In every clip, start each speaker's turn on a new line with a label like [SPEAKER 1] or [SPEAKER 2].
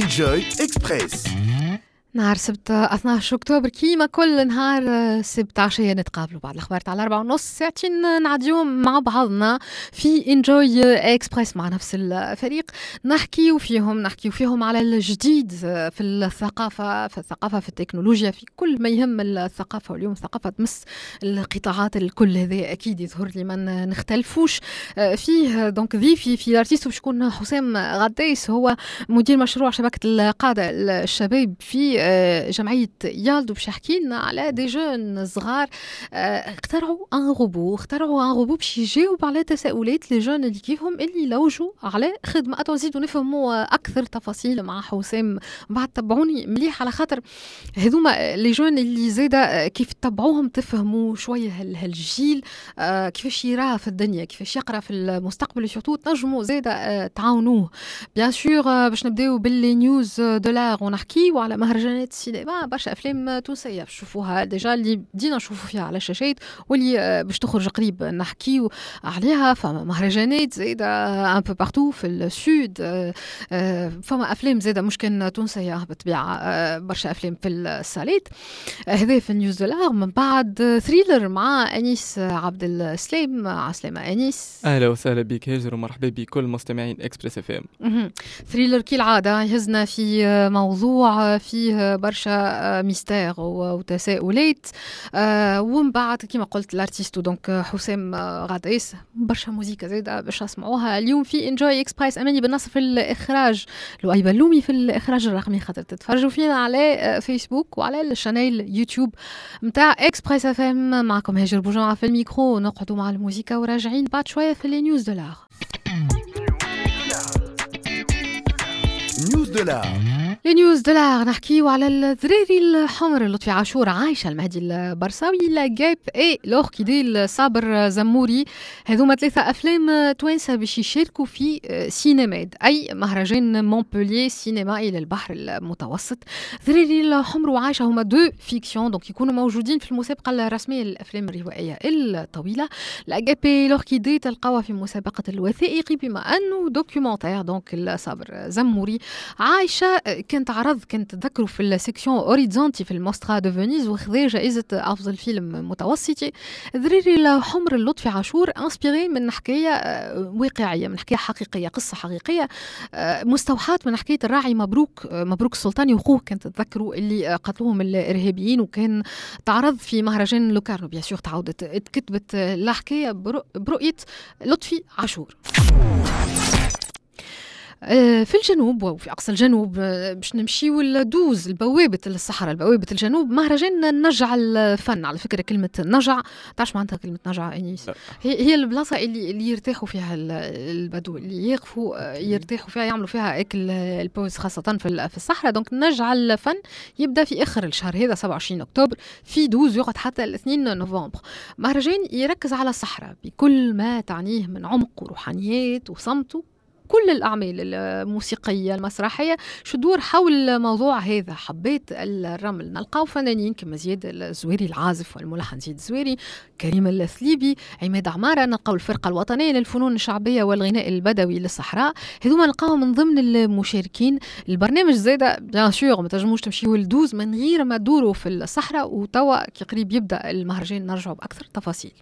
[SPEAKER 1] Enjoy Express.
[SPEAKER 2] نهار سبت 12 أكتوبر كيما كل نهار سبت عشية نتقابلوا بعد الأخبار تاع 4:30 ساعتين نعديهم مع بعضنا في انجوي اكسبريس مع نفس الفريق نحكيو فيهم على الجديد في الثقافة في التكنولوجيا في كل ما يهم الثقافة. واليوم الثقافة تمس القطاعات الكل هذا أكيد يظهر لي ما نختلفوش فيه. دونك ضيفي في الارتيست باش يكون حسام غدايس، هو مدير مشروع شبكة القادة الشباب في جمعية يالدو، باش يحكي لنا على دي جون صغار اخترعوا ان روبو باش يجاوب على تساؤلات لي جون اللي كيفهم اللي لوجوا على خدمة. نزيدوا نفهموا اكثر تفاصيل مع حسام بعد. تبعوني مليح على خاطر هذوما لي جون اللي زاده كيف تتبعوهم تفهموا شويه هالجيل كيفاش يراه في الدنيا، كيفاش يقرا في المستقبل، وسورتو تنجموا زاده تعاونوه. بيان سور باش نبداو باللي نيوز دولار ونحكيو على مهرجانات السينما. برشا افلام تونسيه باش تشوفوها ديجا اللي بدينا نشوفوا فيها على الشاشات واللي باش تخرج قريب نحكيو عليها. فما مهرجانات زاده ان بو بارتو في السود، فما افلام زاده مش كان تونسيه بالطبيعه، برشا افلام في الصالات. هذا في النيوز دولار. من بعد ثريلر مع انيس عبد السلام. عسلامة انيس،
[SPEAKER 3] اهلا وسهلا بك هاجر، ومرحبا بكل مستمعين اكسبريس اف ام.
[SPEAKER 2] ثريلر كالعاده يهزنا في موضوع فيه برشا ميستير وتساؤلات، ومن بعد كما قلت الارتيستو دونك حسام غدايس. برشا موزيكا زاده باش نسمعوها اليوم في انجوي اكسبريس. اماني بالنصر في الاخراج، لؤي بلومي في الاخراج الرقمي، خاطر تتفرجوا فينا على فيسبوك وعلى الشانيل يوتيوب متاع اكسبريس اف ام. معكم هاجر بوجمعة في الميكرو، نقعدوا مع الموزيكا وراجعين بعد شويه في لي نيوز دولار.
[SPEAKER 1] نيوز دولار.
[SPEAKER 2] لي نيوز دولار نحكيو على الذراري الحمر لطفي عاشور، عايشة المهدي البرساوي، لاجيب اي لوركيدي صابر زموري. هذوما 3 أفلام توانسة باش يشاركوا في سينماد، أي مهرجان مونبولييه سينمائي للبحر المتوسط. ذراري الحمر وعايشة هما 2 فيكسيون، دونك يكونوا موجودين في المسابقة الرسمية للأفلام الروائية الطويلة. لاجيب اي لوركيدي تلقاوها في مسابقة الوثائقي، بما أنه دوكيومنتير. دونك الصابر زموري. عايشة كانت تذكروا في السيكسيون اوريزونتي في الموسترا دو فينيز وخذا جائزة أفضل فيلم متوسطي. ذراري الحمر لطفي عاشور انسبيري من حكاية واقعية، من حكاية حقيقية، قصة حقيقية مستوحاة من حكاية الراعي مبروك السلطاني وخوه. كانت تذكروا اللي قتلوهم الإرهابيين، وكان تعرض في مهرجان لوكارنو. بيان سور تعودت اتكتبت الحكاية برؤية لطفي عاشور. في الجنوب وفي أقصى الجنوب باش نمشيو لدوز البوابة الصحراء، البوابة الجنوب، مهرجان نجع الفن. على فكرة كلمة نجع تعرف معناتها كلمة نجع أنيس؟ هي البلاصة اللي يرتاحوا فيها البدو، اللي يقفوا يرتاحوا فيها، يعملوا فيها أكل البوز، خاصة في الصحراء. دونك نجع الفن يبدأ في آخر الشهر هذا 27 أكتوبر في دوز، يقعد حتى 2 نوفمبر. مهرجان يركز على الصحراء بكل ما تعنيه من عمق وروحانيات وصمت. كل الأعمال الموسيقية المسرحية شدور حول موضوع هذا. حبيت الرمل نلقاو فنانين كما زياد الزويري العازف والملحن زياد الزويري، كريم الثليبي، عماد عمارة. نلقاو الفرقة الوطنية للفنون الشعبية والغناء البدوي للصحراء، هذوما نلقاو من ضمن المشاركين. البرنامج زاده بيان سور ما تنجموش تمشيو لدوز من غير ما تدوروا في الصحراء. وتوا كي قريب يبدأ المهرجان نرجعوا بأكثر تفاصيل.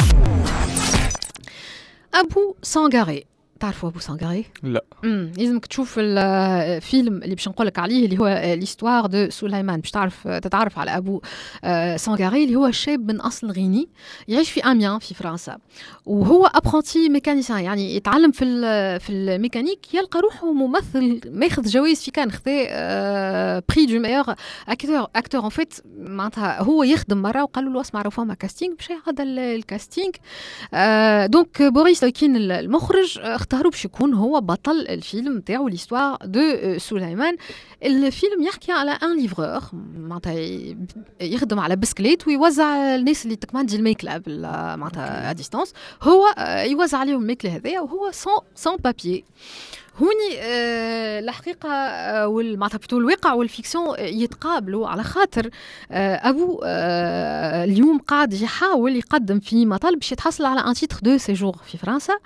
[SPEAKER 2] أبو سانغاري، تعرفوا أبو سانغاري؟
[SPEAKER 3] لا.
[SPEAKER 2] لازمك تشوف الفيلم اللي باش نقولك عليه اللي هو ليستوار دو سليمان، باش تتعرف على أبو سانغاري اللي هو شاب من أصل غيني يعيش في أميان في فرنسا، وهو أبرونتي ميكانيسيان، يعني يتعلم في الميكانيك. يلقى روحه ممثل ماخذ جوائز في كان، خذا بري دو ميور أكتور ان فيت. معناتها هو يخدم مرة وقالوا له اسمع راه فما كاستينغ، باش يعقد الكاستينغ. دونك بوريس لويكين المخرج اختاروا باش يكون هو بطل الفيلم تاعو ليستوار دو سليمان. الفيلم يحكي على ان ليفرور معناتها يخدم على بسكليت ويوزع الناس اللي تكماندي الماكله معناتها ا ديستانس، هو يوزع عليهم الماكله هذيا وهو سون بابيي. هوني الحقيقة معناتها بتو الواقع والفيكسيون يتقابلوا، على خاطر أبو اليوم قاعد يحاول يقدم في مطالب باش يتحصل على ان تيتر دو سيجور في فرنسا.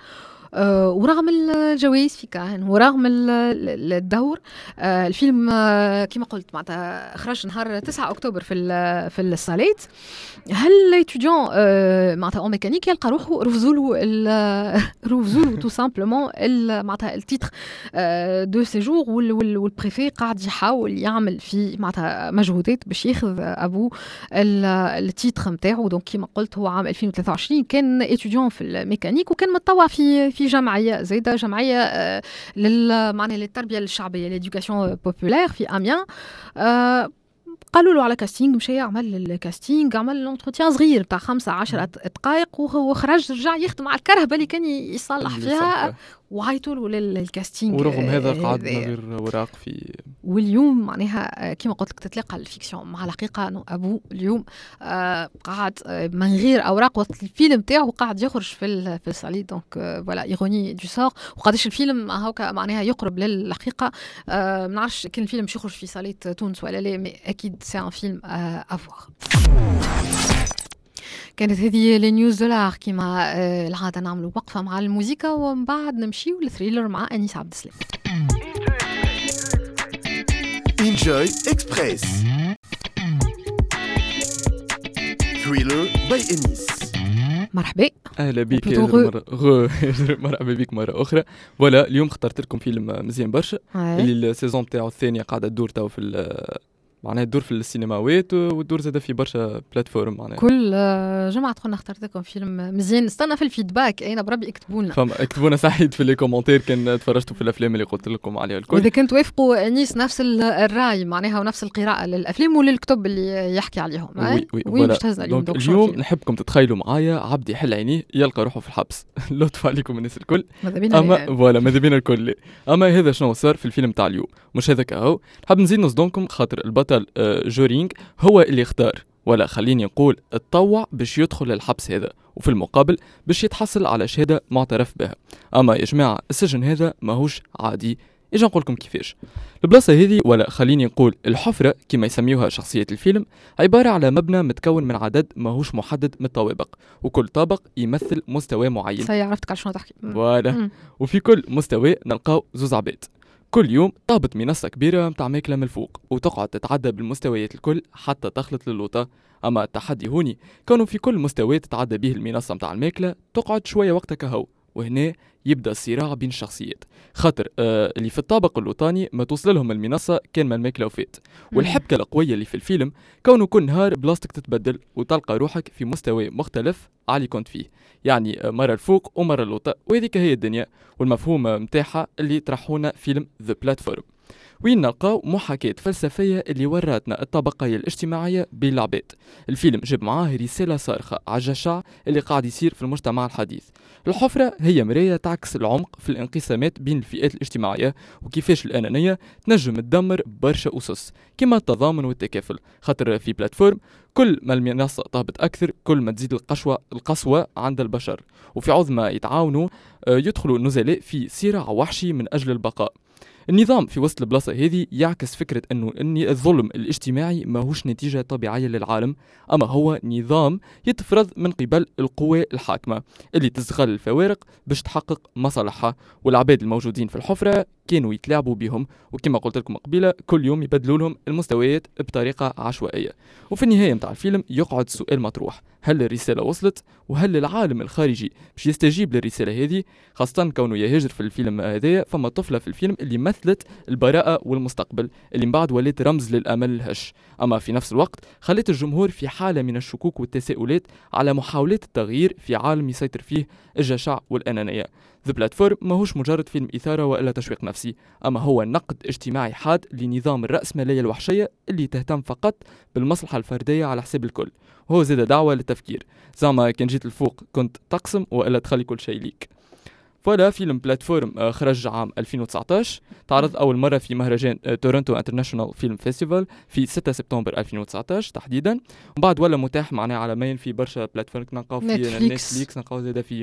[SPEAKER 2] ورغم الجوائز في كان ورغم الدور الفيلم كما قلت معناتها خرج نهار 9 أكتوبر في الصالات. هل ليتوديون معناتها اون ميكانيك يلقى روحه رفزولو تو سامبلومون معناتها التيتر دو سيجور والبريفي قاعد يحاول يعمل في معناتها مجهودات باش ياخذ ابو التيتر نتاعو. دونك كما قلت هو عام 2023 كان اتيديون في الميكانيك وكان متطوع في جمعيه زايده جمعيه معناها للتربيه الشعبيه ليدوكاسيون بوبولير في اميان. قالوا له على كاستينغ مشى يعمل الكاستينغ عمل لونتروتيان صغير تاع 15 دقائق وهو خرج رجع يخدم على الكرهبه اللي كان يصلح فيها وعيطوا له للكاستينغ.
[SPEAKER 3] ورغم هذا قعد من غير وراق في. واليوم
[SPEAKER 2] معناها كما قلت لك تتلاقى الفيكسيون مع الحقيقه انه ابو اليوم قعد من غير اوراق وقت الفيلم تاعو قاعد يخرج في الصاليد. دونك فوالا ايروني دو سور وقداش الفيلم هاكا معناها يقرب للحقيقه. ما نعرفش كان الفيلم مش يخرج في صاليت تونس ولا لا مي اكيد سي ان فيلم افوار. كانت هذه لنيوز دولار كما العادة نعملوا وقفة مع الموسيقى ومن بعد نمشيو للثريلر مع أنيس عبد السلام.
[SPEAKER 1] Enjoy Express. Thriller by Anis.
[SPEAKER 2] مرحبا.
[SPEAKER 3] أهلا بك مرحبا بك مرة أخرى. ولا اليوم اخترت لكم فيلم مزيان برشا اللي السيزون بتاعه الثانية قاعدة تدور تو في معناها تدور في السينماوات وتدور زاده في برشا بلاتفورم. معناها
[SPEAKER 2] كل جمعة تكون اخترت لكم فيلم مزيان. استنى في الفيدباك انا بربي اكتبوا
[SPEAKER 3] لنا سعيد في لي كومونتير كان تفرجتوا في الافلام اللي قلت لكم عليها الكل.
[SPEAKER 2] واذا كنت وافقوا انيس نفس الراي معناها ونفس القراءه للافلام وللكتب اللي يحكي عليهم.
[SPEAKER 3] وي باش تهزنا اليوم نحبكم تتخيلوا معايا عبد يحل عينيه يلقى روحه في الحبس. لطف عليكم الناس الكل. ماذا بينا الكل. اما هذا شنو صار في الفيلم تاع اليوم مش هذاك اهو. نحب نزيد نصدمكم خاطر البطل جورينغ هو اللي اختار ولا خليني نقول اتطوع باش يدخل الحبس هذا وفي المقابل باش يتحصل على شهادة معترف بها. اما يا جماعة السجن هذا ماهوش عادي. اجا نقول لكم كيفاش. البلاصة هذه ولا خليني نقول الحفرة كما يسميوها شخصية الفيلم عبارة على مبنى متكون من عدد ماهوش محدد من الطوابق وكل طابق يمثل مستوى معين.
[SPEAKER 2] عرفتك على شنو تحكي.
[SPEAKER 3] فوالا وفي كل مستوى نلقاو زوز عباد. كل يوم طابت منصة كبيرة متاع ماكلة من الفوق وتقعد تتعدى بالمستويات الكل حتى تخلط للوطة. أما التحدي هوني كانوا في كل مستوى تتعدى به المنصة متاع الماكلة تقعد شوية وقتها كهو. وهنا يبدأ الصراع بين الشخصيات خاطر اللي في الطابق اللوطاني ما توصل لهم المنصة كان ما الماكلة وفات. والحبكة القوية اللي في الفيلم كونه كل نهار بلاستيك تتبدل وتلقى روحك في مستوى مختلف علي كنت فيه. يعني مرة الفوق ومرة اللوطة وهذيك هي الدنيا. والمفهوم متاعها اللي طرحونا فيلم The Platform وين نلقاو محاكاة فلسفية اللي وراتنا الطبقية الاجتماعية بين العباد. الفيلم جاب معاه رسالة صارخة على الجشع اللي قاعد يصير في المجتمع الحديث. الحفرة هي مراية تعكس العمق في الانقسامات بين الفئات الاجتماعية وكيفاش الأنانية تنجم تدمر برشا أسس كما التضامن والتكافل. خاطر في بلاتفورم كل ما المنصة طابت أكثر كل ما تزيد القسوة عند البشر وفي عوض ما يتعاونوا يدخلوا النزلاء في صراع وحشي من أجل البقاء. النظام في وسط البلاصة هذه يعكس فكرة أنه الظلم الاجتماعي ماهوش نتيجة طبيعية للعالم أما هو نظام يتفرض من قبل القوى الحاكمة اللي تستغل الفوارق باش تحقق مصالحها. والعباد الموجودين في الحفرة كانوا يتلاعبوا بهم وكما قلت لكم قبيلة كل يوم يبدلوا لهم المستويات بطريقة عشوائية. وفي النهاية متاع الفيلم يقعد السؤال مطروح هل الرسالة وصلت وهل العالم الخارجي باش يستجيب للرسالة هذه خاصة كونه يهاجر في الفيلم هذايا فما طفلة في الفيلم اللي مثلت البراءة والمستقبل اللي من بعد ولات رمز للأمل الهش. أما في نفس الوقت خلت الجمهور في حالة من الشكوك والتساؤلات على محاولات التغيير في عالم يسيطر فيه الجشع والأنانية. The Platform ماهوش مجرد فيلم إثارة وإلا تشويق نفسي أما هو نقد اجتماعي حاد لنظام الرأسمالية الوحشية اللي تهتم فقط بالمصلحة الفردية على حساب الكل. وهو زاد دعوة للتفكير زعما كان جيت الفوق كنت تقسم وإلا تخلي كل شيء ليك. فوالا فيلم بلاتفورم خرج عام 2019 تعرض أول مرة في مهرجان تورنتو انترناشونال فيلم فيستيفال في 6 سبتمبر 2019 تحديدا. ومن بعد ولا متاح معناه عالميا في برشا بلاتفورم نلقاو في نتفليكس نلقاو زاد في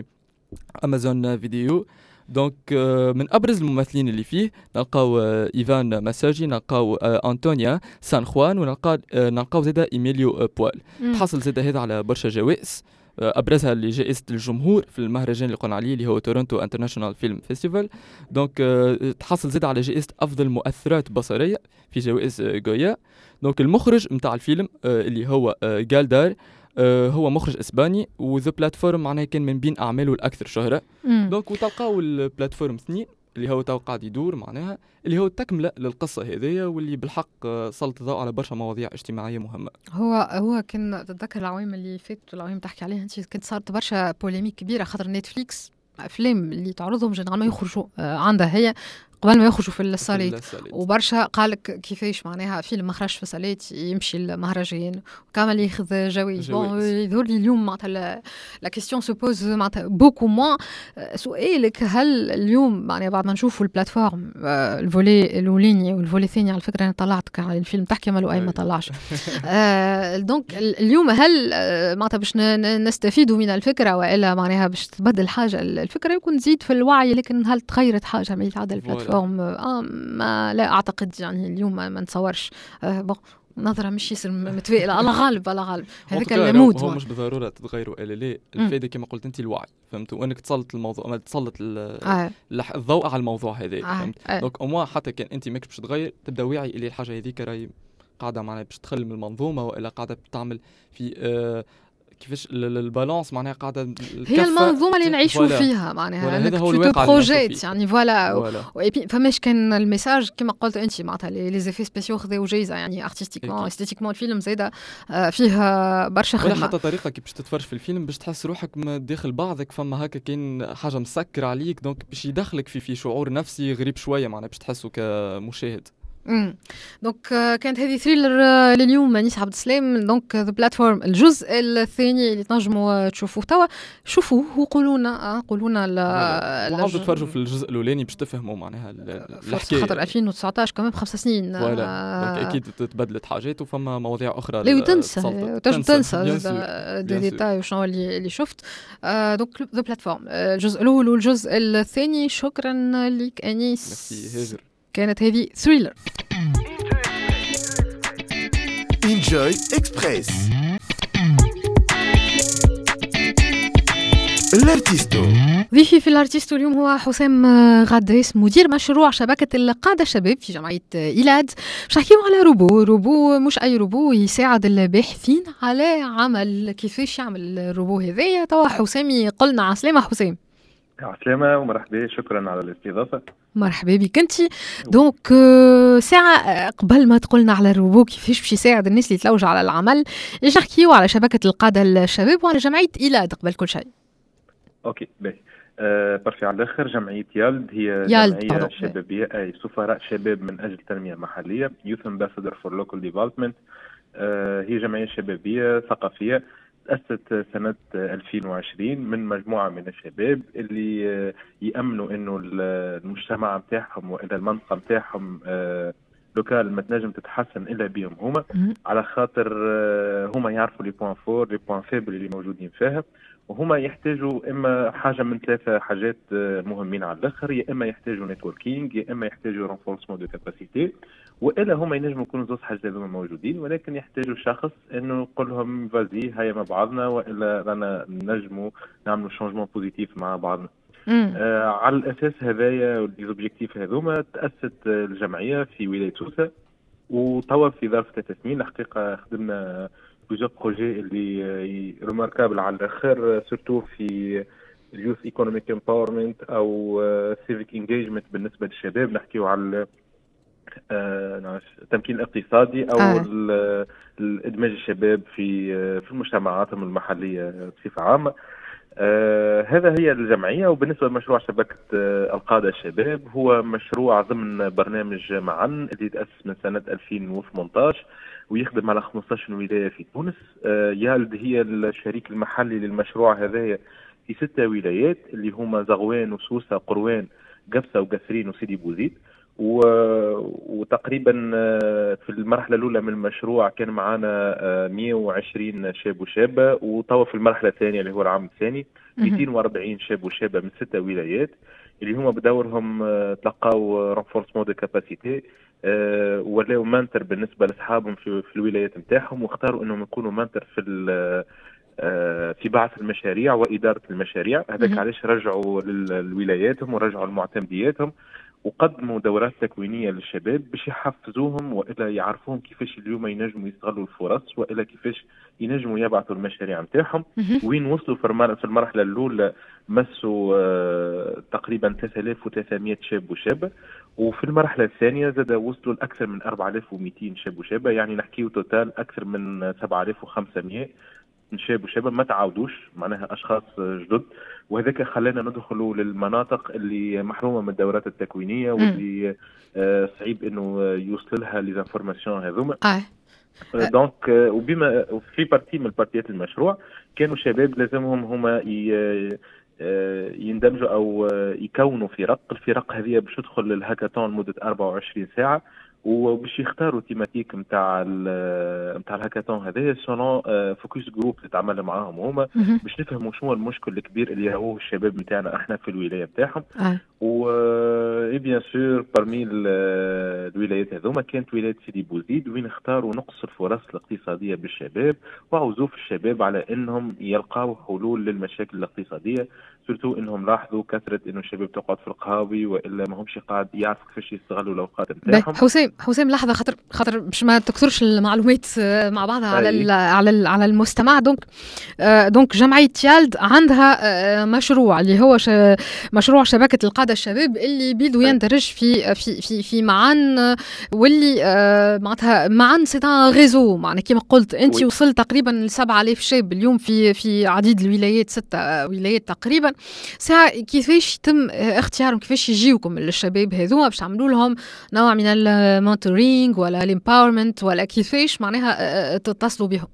[SPEAKER 3] امازون فيديو. دونك من ابرز الممثلين اللي فيه نلقاو ايفان ماساجي نلقاو انطونيا سان خوان ونلقاو زاده ايميليو بوال. تحصل زاده هذا على برشا جوائز ابرزها اللي جائزه الجمهور في المهرجان اللي قلنا عليه اللي هو تورنتو انترناشونال فيلم فيستيفال. دونك تحصل زاد على جائزه افضل مؤثرات بصريه في جوائز جويا. دونك المخرج نتاع الفيلم اللي هو جالدار هو مخرج اسباني، وذا بلاتفورم معناها كان من بين اعماله الاكثر شهره. دونك وتلقاو البلاتفورم 2 اللي هو تو قاعد يدور معناها اللي هو تكمله للقصه هذيا، واللي بالحق سلط الضوء على برشا مواضيع اجتماعيه مهمه.
[SPEAKER 2] هو كان تتذكر العوام اللي فاتت العوام تحكي عليها انت، كانت صارت برشا بوليميك كبيره خاطر نتفليكس افلام اللي تعرضهم جنرال ما يخرجوا عندها هي قبل ما يخرجوا في الصالات، وبرشا قالك كيفاش معناها فيلم ما خرجش في الصالات يمشي المهرجان وكامل ياخذ جوائز. يظهر لي اليوم معناتها لا كيستيون سو بوز معناتها بوكو موان. سؤالك هل اليوم معناها بعد ما نشوفوا البلاتفورم الفولي الاولاني والفولي الثاني، على فكره انا طلعت كان الفيلم تحكي مالو اي ما طلعش. دونك اليوم هل معناتها باش نستفيدوا من الفكره والا معناها باش تبدل حاجه الفكره يكون تزيد في الوعي، لكن هل تغيرت حاجه من هذا البلاتفورم؟ ما لا اعتقد يعني اليوم ما نتصورش. نظرة مش يصير متفائلة على غالب هذاك المود
[SPEAKER 3] هو مش بالضرورة تتغيروا لا الفائدة كما قلت انت الوعي، فهمت، وانك تسلط الموضوع ما تسلط الضوء على الموضوع هذا، فهمت. دونك او حتى كان انت ماكش باش تغير تبدا واعي اللي الحاجة هذيك راهي قاعدة معناها باش تخل من المنظومة، والا قاعدة بتعمل في كيفاش البالانس معناها قاعده
[SPEAKER 2] هي المنظومه اللي نعيشوا فيها معناها
[SPEAKER 3] هذا هو الواقع
[SPEAKER 2] بروجيت يعني فوالا. فماش كان الميساج كما قلت انت معناتها لي زيفي سبيسيو خذوا جايزه يعني ارتستيكمون استيتيكمون الفيلم زاده فيها برشا خدمه،
[SPEAKER 3] حتى طريقه كي باش تتفرج في الفيلم باش تحس روحك داخل بعضك، فما هكا كاين حاجه مسكر عليك دونك باش يدخلك في شعور نفسي غريب شويه معناها باش تحسه كمشاهد.
[SPEAKER 2] دونك كانت هذه ثريلر لليوم نيس عبد السلام. دونك ذا بلاتفورم الجزء الثاني اللي تنجموا تشوفوه توا شوفوه وقولوا لنا
[SPEAKER 3] عاودوا تفرجوا في الجزء الاولاني باش تفهموا معناها الحكايه،
[SPEAKER 2] خاطر 2019 كمان ب5 سنين
[SPEAKER 3] دونك اكيد تبدلت حاجات وفما مواضيع اخرى
[SPEAKER 2] لا تنسى دي ديتاي وشنو اللي شفت. دونك ذا بلاتفورم الجزء الاول والجزء الثاني. شكرا لك انيس.
[SPEAKER 3] ميرسي هاجر.
[SPEAKER 2] كانت هذه ثريلر.
[SPEAKER 1] Enjoy Express. الارتيستو.
[SPEAKER 2] ضيفي في الارتيستو اليوم هو حسام غداس، مدير مشروع شبكة القادة الشباب في جمعية إيلاد. باش نحكيو على روبو مش أي روبو، يساعد الباحثين على عمل. كيفاش يعمل الروبو هذايا؟ توا حسامي قلنا عسلامة حسام.
[SPEAKER 4] عسلامة ومرحبا، شكرا على الاستضافة.
[SPEAKER 2] مرحبا بك انت. دونك ساعة قبل ما تقولنا على الروبو كيفاش باش يساعد الناس اللي تلوج على العمل، ايش نحكيو على شبكة القادة الشباب وعلى جمعية إيلاد قبل كل شيء.
[SPEAKER 4] اوكي باهي. برفي على الاخر جمعية يالد هي جمعية شبابية، اي سفراء شباب من اجل تنمية محلية، Youth Ambassador for Local Development. هي جمعية شبابية ثقافية تأسست سنة 2020 من مجموعة من الشباب اللي يأمنوا إنه المجتمع متاعهم وإلى المنطقة متاعهم لوكال ما تنجم تتحسن إلا بهم هما، على خاطر هما يعرفوا لي بوان فور لي بوان فيبل اللي موجودين فيها، وهما يحتاجوا إما حاجة من 3 حاجات مهمين على الآخر، يا إما يحتاجوا نتوركينج، يا إما يحتاجوا رانفورسمون دو كاباسيتي، وإلا هما ينجموا يكونوا زوج حاجات هذوما موجودين، ولكن يحتاجوا شخص إنه يقول لهم فازي هيا مع بعضنا، وإلا رانا نجموا نعملوا شانجمون بوزيتيف مع بعضنا. على الأساس هذايا والأوبجيكتيف هذوما تأسست الجمعية في ولاية سوسة، وتوا في ظرف 3 سنين الحقيقة خدمنا بوزيور بروجي اللي ريماركابل على الآخر، سورتو في اليوث ايكونوميك امباورمنت أو سيفيك انجيجمنت بالنسبة للشباب، نحكيو على التمكين الاقتصادي أو الإدماج الشباب في المجتمعاتهم المحلية بصفة عامة. هذا هي الجمعية. وبالنسبة لمشروع شبكة القادة الشباب، هو مشروع ضمن برنامج معا اللي تأسس من سنة 2018 ويخدم على 15 ولاية في تونس. يالد هي الشريك المحلي للمشروع هذا في 6 ولايات اللي هما زغوان وسوسة قروان قبصة وقسرين وسيدي بوزيد. وتقريبا في المرحلة الأولى من المشروع كان معنا 120 شاب وشابة، وطوى في المرحلة الثانية اللي هو العام الثاني 240 شاب وشابة من 6 ولايات اللي هما بدورهم تلقاو رانفورسمون دو كاباسيتي، ولاو مانتر بالنسبة لأصحابهم في الولايات نتاعهم، واختاروا انهم يكونوا مانتر في في بعث المشاريع وإدارة المشاريع. هذاك علاش رجعوا لولاياتهم ورجعوا لمعتمدياتهم وقدموا دورات تكوينية للشباب باش يحفزوهم وإلا يعرفوهم كيفاش اليوم ينجموا يستغلوا الفرص وإلا كيفاش ينجموا يبعثوا المشاريع نتاعهم. وين وصلوا في المرحلة الأولى مسوا تقريبا 3300 شاب وشابة، وفي المرحلة الثانية زاد وصلوا لأكثر من 4200 شاب وشابة، يعني نحكيو توتال أكثر من 7500 شاب وشابة ما تعاودوش، معناها أشخاص جدد. وهذاك خلانا ندخلوا للمناطق اللي محرومة من الدورات التكوينية واللي صعيب إنه يوصل لها ليزانفورماسيون هذوما. دونك وبما في بارتي من البارتيات المشروع كانوا شباب لازمهم هما يندمجوا أو يكونوا فرق. الفرق هذه باش تدخل للهاكاثون لمدة 24 ساعة وباش يختاروا تيماتيك نتاع الهاكاثون هذايا سولون فوكس جروب تتعامل معاهم هما باش نفهموا شنو المشكل الكبير اللي راهو الشباب نتاعنا احنا في الولايه نتاعهم. و بيان سور برمي الولايات هذوما كانت ولايه سيدي بوزيد وين اختاروا نقص الفرص الاقتصاديه بالشباب وعزوف الشباب على انهم يلقاو حلول للمشاكل الاقتصاديه، سورتو انهم لاحظوا كثره انه الشباب تقعد في القهاوي والا ما همش قاعد يعرفوا كيفاش يستغلوا الاوقات نتاعهم.
[SPEAKER 2] حسام لحظه خاطر باش ما تكثرش المعلومات مع بعضها على المستمع. دونك جمعيه يالد عندها مشروع اللي هو مشروع شبكه القاده الشباب اللي بيدو يندرج في معان، واللي معناتها معان سي ان ريزو. معناها كما قلت انت وصلت تقريبا ل 7000 شاب اليوم في عديد الولايات، 6 ولايات تقريبا. كيفاش يتم اختيارهم، كيفاش يجيوكم الشباب هذوما باش تعملوا لهم نوع من المونتورينغ ولا الامباورمنت ولا كيفاش معناها تتصلوا بهم؟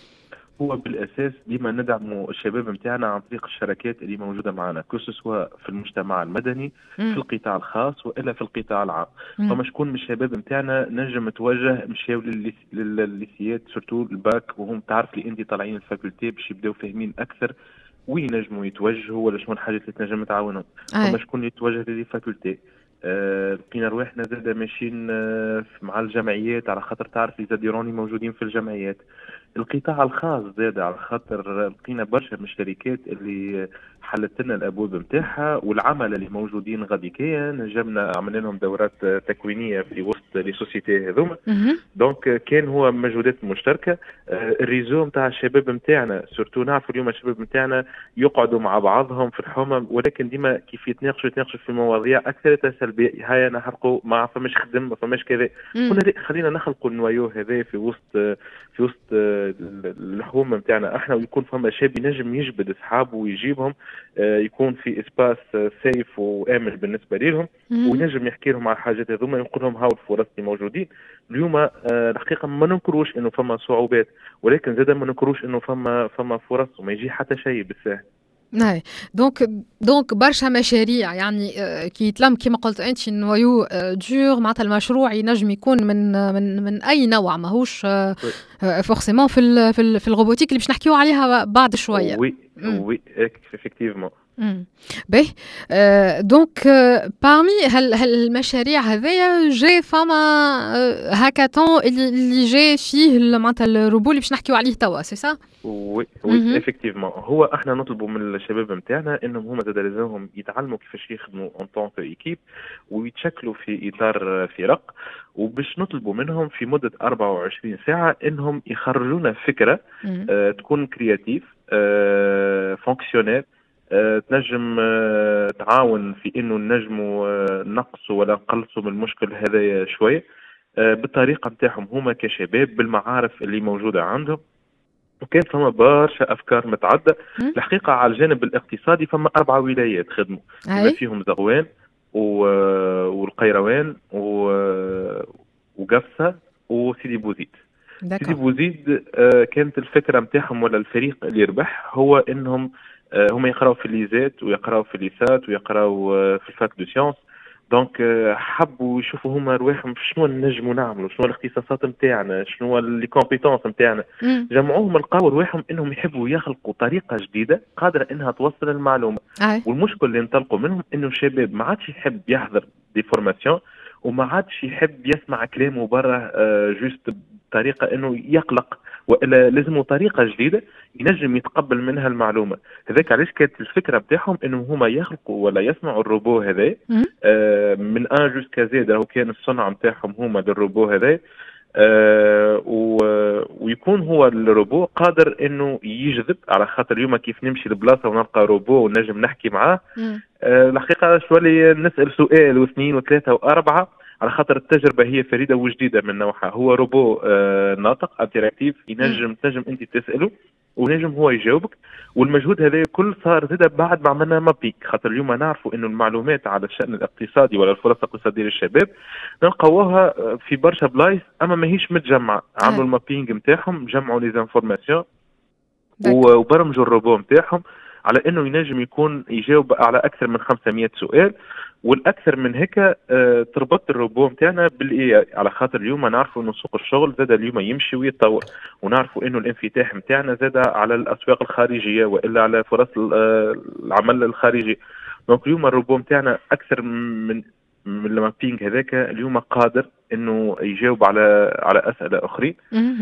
[SPEAKER 4] هو بالاساس ديما ندعموا الشباب نتاعنا عن طريق الشراكات اللي موجوده معنا، سواء في المجتمع المدني في القطاع الخاص والا في القطاع العام. فما شكون من الشباب نتاعنا نجم توجه مشاو للليسيات سورتو الباك وهم تعرف لي انت طالعين الفاكولتي باش يبداو فاهمين اكثر وين نجموا يتوجهوا ولا شنو الحاجات اللي تنجم تعاونهم. فما شكون يتوجه للفاكولتي. لقينا رواحنا زاد ماشيين مع الجمعيات على خاطر تعرف لي زاديروني موجودين في الجمعيات. القطاع الخاص زاد على خاطر لقينا برشا من الشركات اللي حلت لنا الابواب نتاعها والعمل اللي موجودين غاديكيا نجمنا عملنا لهم دورات تكوينيه في وسط لي سوسيتي هذوما. دونك كان هو مجهودات مشتركه. الريزو نتاع الشباب نتاعنا سورتو نعرفوا اليوم الشباب نتاعنا يقعدوا مع بعضهم في الحومه، ولكن ديما كيف يتناقشوا في مواضيع اكثر سلبيه. هاي انا حرقوا ما فماش خدم ما فماش كذا. قلنا خلينا نخلقوا النوايو هذا في وسط الحومه نتاعنا احنا، ويكون فما شاب ينجم يجبد اصحابه ويجيبهم، يكون في اسباس سيف وامن بالنسبه لهم وينجم يحكي لهم على الحاجات هذوما، يقول لهم هاو الفرص اللي موجودين اليوم. الحقيقه ما ننكروش انه فما صعوبات، ولكن زاد ما ننكروش انه فما فرص وما يجي حتى شيء بالساهل.
[SPEAKER 2] نعم. دونك برشا مشاريع يعني كي يتلم كما قلت انت نويو دور معناتها المشروع ينجم يكون من اي نوع، ماهوش فورسيمون في الروبوتيك اللي باش نحكيو عليها بعد شويه.
[SPEAKER 4] وي افكتيفمون.
[SPEAKER 2] باهي. دونك بارمي هالمشاريع هذيا جاي فما هاكاثون اللي جاي فيه معناتها الروبو اللي باش نحكيو عليه توا، سي سا؟
[SPEAKER 4] وي افكتيفمون. هو احنا نطلبوا من الشباب نتاعنا انهم هما زاد لازمهم يتعلموا كيفاش يخدموا اون طونك ايكيب ويتشكلوا في اطار فرق، وباش نطلبوا منهم في مده 24 ساعه انهم يخرجونا فكره تكون كرياتيف فونكسيونيل تنجم تعاون في انه نجموا نقصوا ولا نقلصوا من المشكل هذا شويه بالطريقه نتاعهم هما كشباب بالمعارف اللي موجوده عندهم. وكان فما برشا افكار متعدده. الحقيقه على الجانب الاقتصادي فما 4 ولايات خدموا فيهم زغوان والقيروان وقفصه وسيدي بوزيد. سيدي بوزيد كانت الفكره نتاعهم ولا الفريق اللي ربح هو انهم هم يقراوا في الليزات ويقراوا في الليسات ويقراوا في الفاك دو سيونس. دونك حبوا يشوفوا هما رواحهم شنو نجموا نعملوا، شنو الاختصاصات نتاعنا، شنو لي كومبيتونس نتاعنا. جمعوهم لقاو رواحهم انهم يحبوا يخلقوا طريقه جديده قادره انها توصل المعلومه. والمشكل اللي انطلقوا منهم انه الشباب ما عادش يحب يحضر دي فورماسيون وما عادش يحب يسمع كلامه برا جوست بطريقه انه يقلق والا لازم طريقه جديده ينجم يتقبل منها المعلومه. هذاك علاش كانت الفكره بتاعهم انه هما يخلقوا ولا يصنعوا الروبو هذا من ان جوسكا زد. راهو كان الصنع نتاعهم هما للروبو هذا ويكون هو الروبو قادر انه يجذب، على خاطر اليوم كيف نمشي لبلاصه ونلقى روبو ونجم نحكي معاه الحقيقه شويه نسال سؤال واثنين وثلاثه واربعه، على خاطر التجربه هي فريده وجديده من نوعها. هو روبو ناطق انتراكتيف تنجم انت تساله ونجم هو يجاوبك. والمجهود هذا كل صار زاد بعد ما عملنا مابينغ، خاطر اليوم نعرفوا انه المعلومات على الشأن الاقتصادي ولا الفرص الاقتصادية للشباب نلقاوها في برشا بلايص اما ماهيش متجمعه. عملوا المابينغ نتاعهم، جمعوا لي زانفورماسيون وبرمجوا الروبو نتاعهم على انه ينجم يكون يجاوب على اكثر من 500 سؤال. والاكثر من هيك تربط الروبو نتاعنا بالاي، على خاطر اليوم نعرفوا انه سوق الشغل زاد اليوم يمشي ويتطور، ونعرفوا انه الانفتاح نتاعنا زاد على الاسواق الخارجيه والا على فرص العمل الخارجي. دونك اليوم الروبو نتاعنا اكثر من المابينغ هذاك اليوم قادر انه يجاوب على اسئله اخرين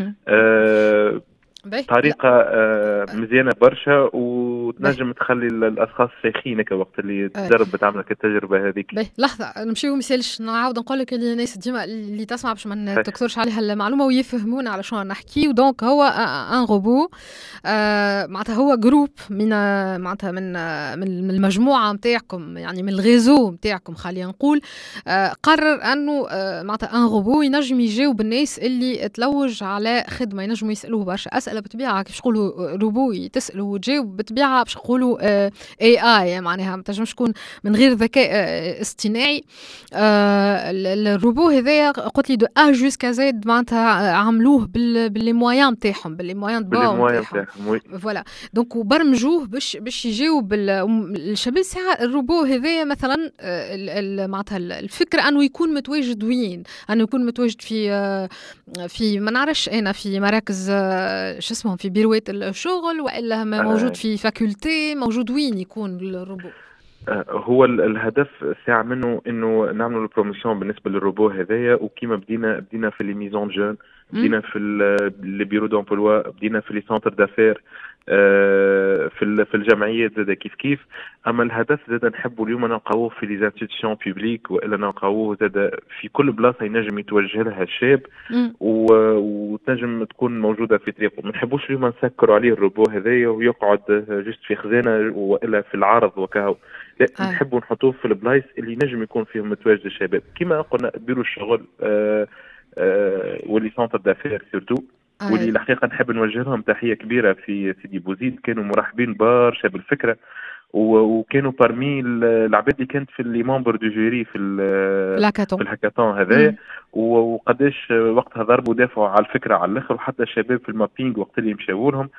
[SPEAKER 4] طريقة مزيانة برشا، وتنجم تخلي الأشخاص شيخين وقت اللي تجرب بتعمل التجربة هذيك.
[SPEAKER 2] لحظة نمشيو مثالش نعاود نقول لك اللي الناس ديما اللي تسمع باش ما تكثرش عليها المعلومة ويفهمون على شو نحكي. ودونك هو ان روبو معناتها هو جروب من معناتها من المجموعة نتاعكم، يعني من الغيزو نتاعكم خلينا نقول، قرر انه معناتها ان روبو ينجم يجاوب الناس اللي تلوج على خدمة، ينجموا يسألوه برشا أسئلة بطبيعة كيف نقولوا روبو تسألوا وتجاوب بطبيعة باش نقولوا AI، معناها ما تنجمش تكون من غير ذكاء اصطناعي. الروبو هذايا قلت لي دو A jusqu'à Z معناتها عملوه باللي مويان نتاعهم، باللي مويان نتاعهم فوالا. دونك وبرمجوه باش يجاوب الشباب. ساعة الروبو هذايا مثلا معناتها الفكرة انه يكون متواجد وين، انه يكون متواجد في ما نعرفش انا في مراكز شو اسمهم في بيروات الشغل، والا موجود في فاكولتي، موجود وين يكون الروبو؟
[SPEAKER 4] هو الهدف ساعة منه انه نعملوا البروموشن بالنسبه للروبو هذايا. وكيما بدينا في لي ميزون جون، بدينا في لي بيرو دومبلوا، بدينا في لي سونتر دافير، في الجمعيات زاد كيف. اما الهدف زاد نحبوا اليوم نلقاوه في لي انستيتيوشن بوبليك، والا نلقاوه زاد في كل بلاصه ينجم يتوجه لها الشاب وتنجم تكون موجوده في طريقه. ما نحبوش اليوم نسكروا عليه الروبو هذايا ويقعد جست في خزانه والا في العرض وكهو. لا، نحبوا نحطوه في البلايص اللي نجم يكون فيهم متواجد الشباب، كما قلنا بيرو الشغل واللي سونتر دافير سورتو. واللي الحقيقه نحب نوجه لهم تحيه كبيره في سيدي بوزيد، كانوا مرحبين برشا بالفكره، وكانوا بارمي العباد اللي كانت في لي ممبر دو جوري في الهاكاثون هذايا. وقداش وقتها ضربوا دافعوا على الفكره على الاخر، وحتى الشباب في المابينغ وقت اللي مشاو لهم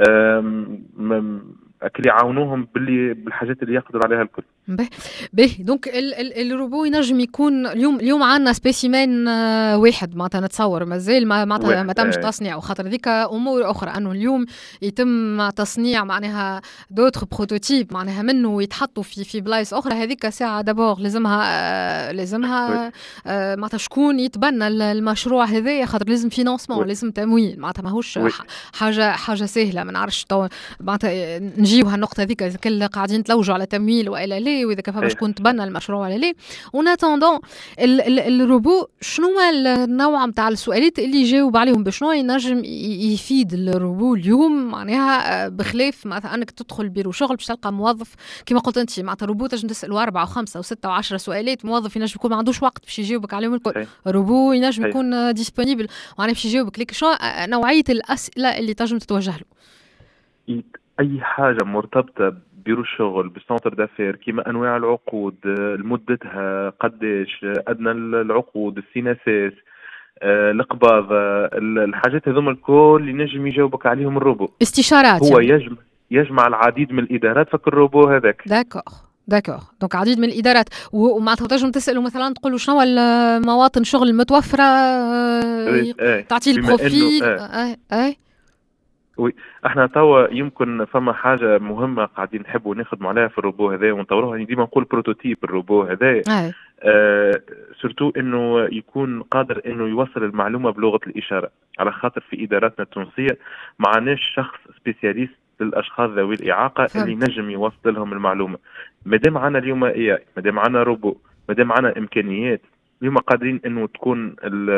[SPEAKER 4] أكل يعاونوهم بالحاجات اللي يقدروا عليها الكل.
[SPEAKER 2] به دونك الروبو ينجم يكون اليوم عندنا سبيسيمان واحد معناتها نتصور مازال ما تمش تصنيع، وخاطر ذيك امور اخرى انه اليوم يتم تصنيع معناها دوتر بروتوتيب معناها منه ويتحطوا في بلايص اخرى. هذيك ساعه دابور لازمها معناتها شكون يتبنى المشروع هذايا، خاطر لازم فينانسمون، لازم تمويل، معناتها ماهوش حاجه سهله. ما نعرفش معناتها نجيو هالنقطه ذيك اذا كل قاعدين تلوجوا على تمويل والا لا، واذا كيف باش تكون تبنى المشروع ولا لا. وناتوندون الروبو شنو النوع نتاع السؤالات اللي يجاوب عليهم، بشنو ينجم يفيد الروبو اليوم معناها بخلاف مثلا انك تدخل بيرو شغل باش تلقى موظف كما قلت انت معناتها الروبو تنجم تساله 4 و5 و6 و10 سؤالات، موظف ينجم يكون ما عندوش وقت باش يجاوبك عليهم الكل. الروبو ينجم يكون ديسپونيبل وانا باش يجاوبك لك شنو نوعيه الاسئله اللي تنجم تتوجه له.
[SPEAKER 4] اي حاجه مرتبطه بيرو الشغل بالسنتر دافير، كيما انواع العقود، مدتها قداش، ادنى العقود، السيناسيس، القباض، الحاجات هذوما الكل اللي نجم يجاوبك عليهم الروبو.
[SPEAKER 2] استشارات
[SPEAKER 4] هو
[SPEAKER 2] يعني.
[SPEAKER 4] يجمع العديد من الادارات فك الروبو هذاك.
[SPEAKER 2] داكور دونك عديد من الادارات. ومعناتها تنجم تساله مثلا تقول له شنو المواطن شغل المتوفره، تعطيه البروفيل.
[SPEAKER 4] وي احنا توا يمكن فما حاجه مهمه قاعدين نحبوا نخدموا عليها في الروبو هذا ونطوروها. يعني ديما نقول بروتوتيب الروبو هذا سورتو انه يكون قادر انه يوصل المعلومه بلغه الاشاره، على خاطر في اداراتنا التونسيه ما عندناش شخص سبيسياليست للاشخاص ذوي الاعاقه اللي نجم يوصل لهم المعلومه. مادام عندنا اليوم اي مادام عندنا روبو، مادام عندنا امكانيات اليوم قادرين انه تكون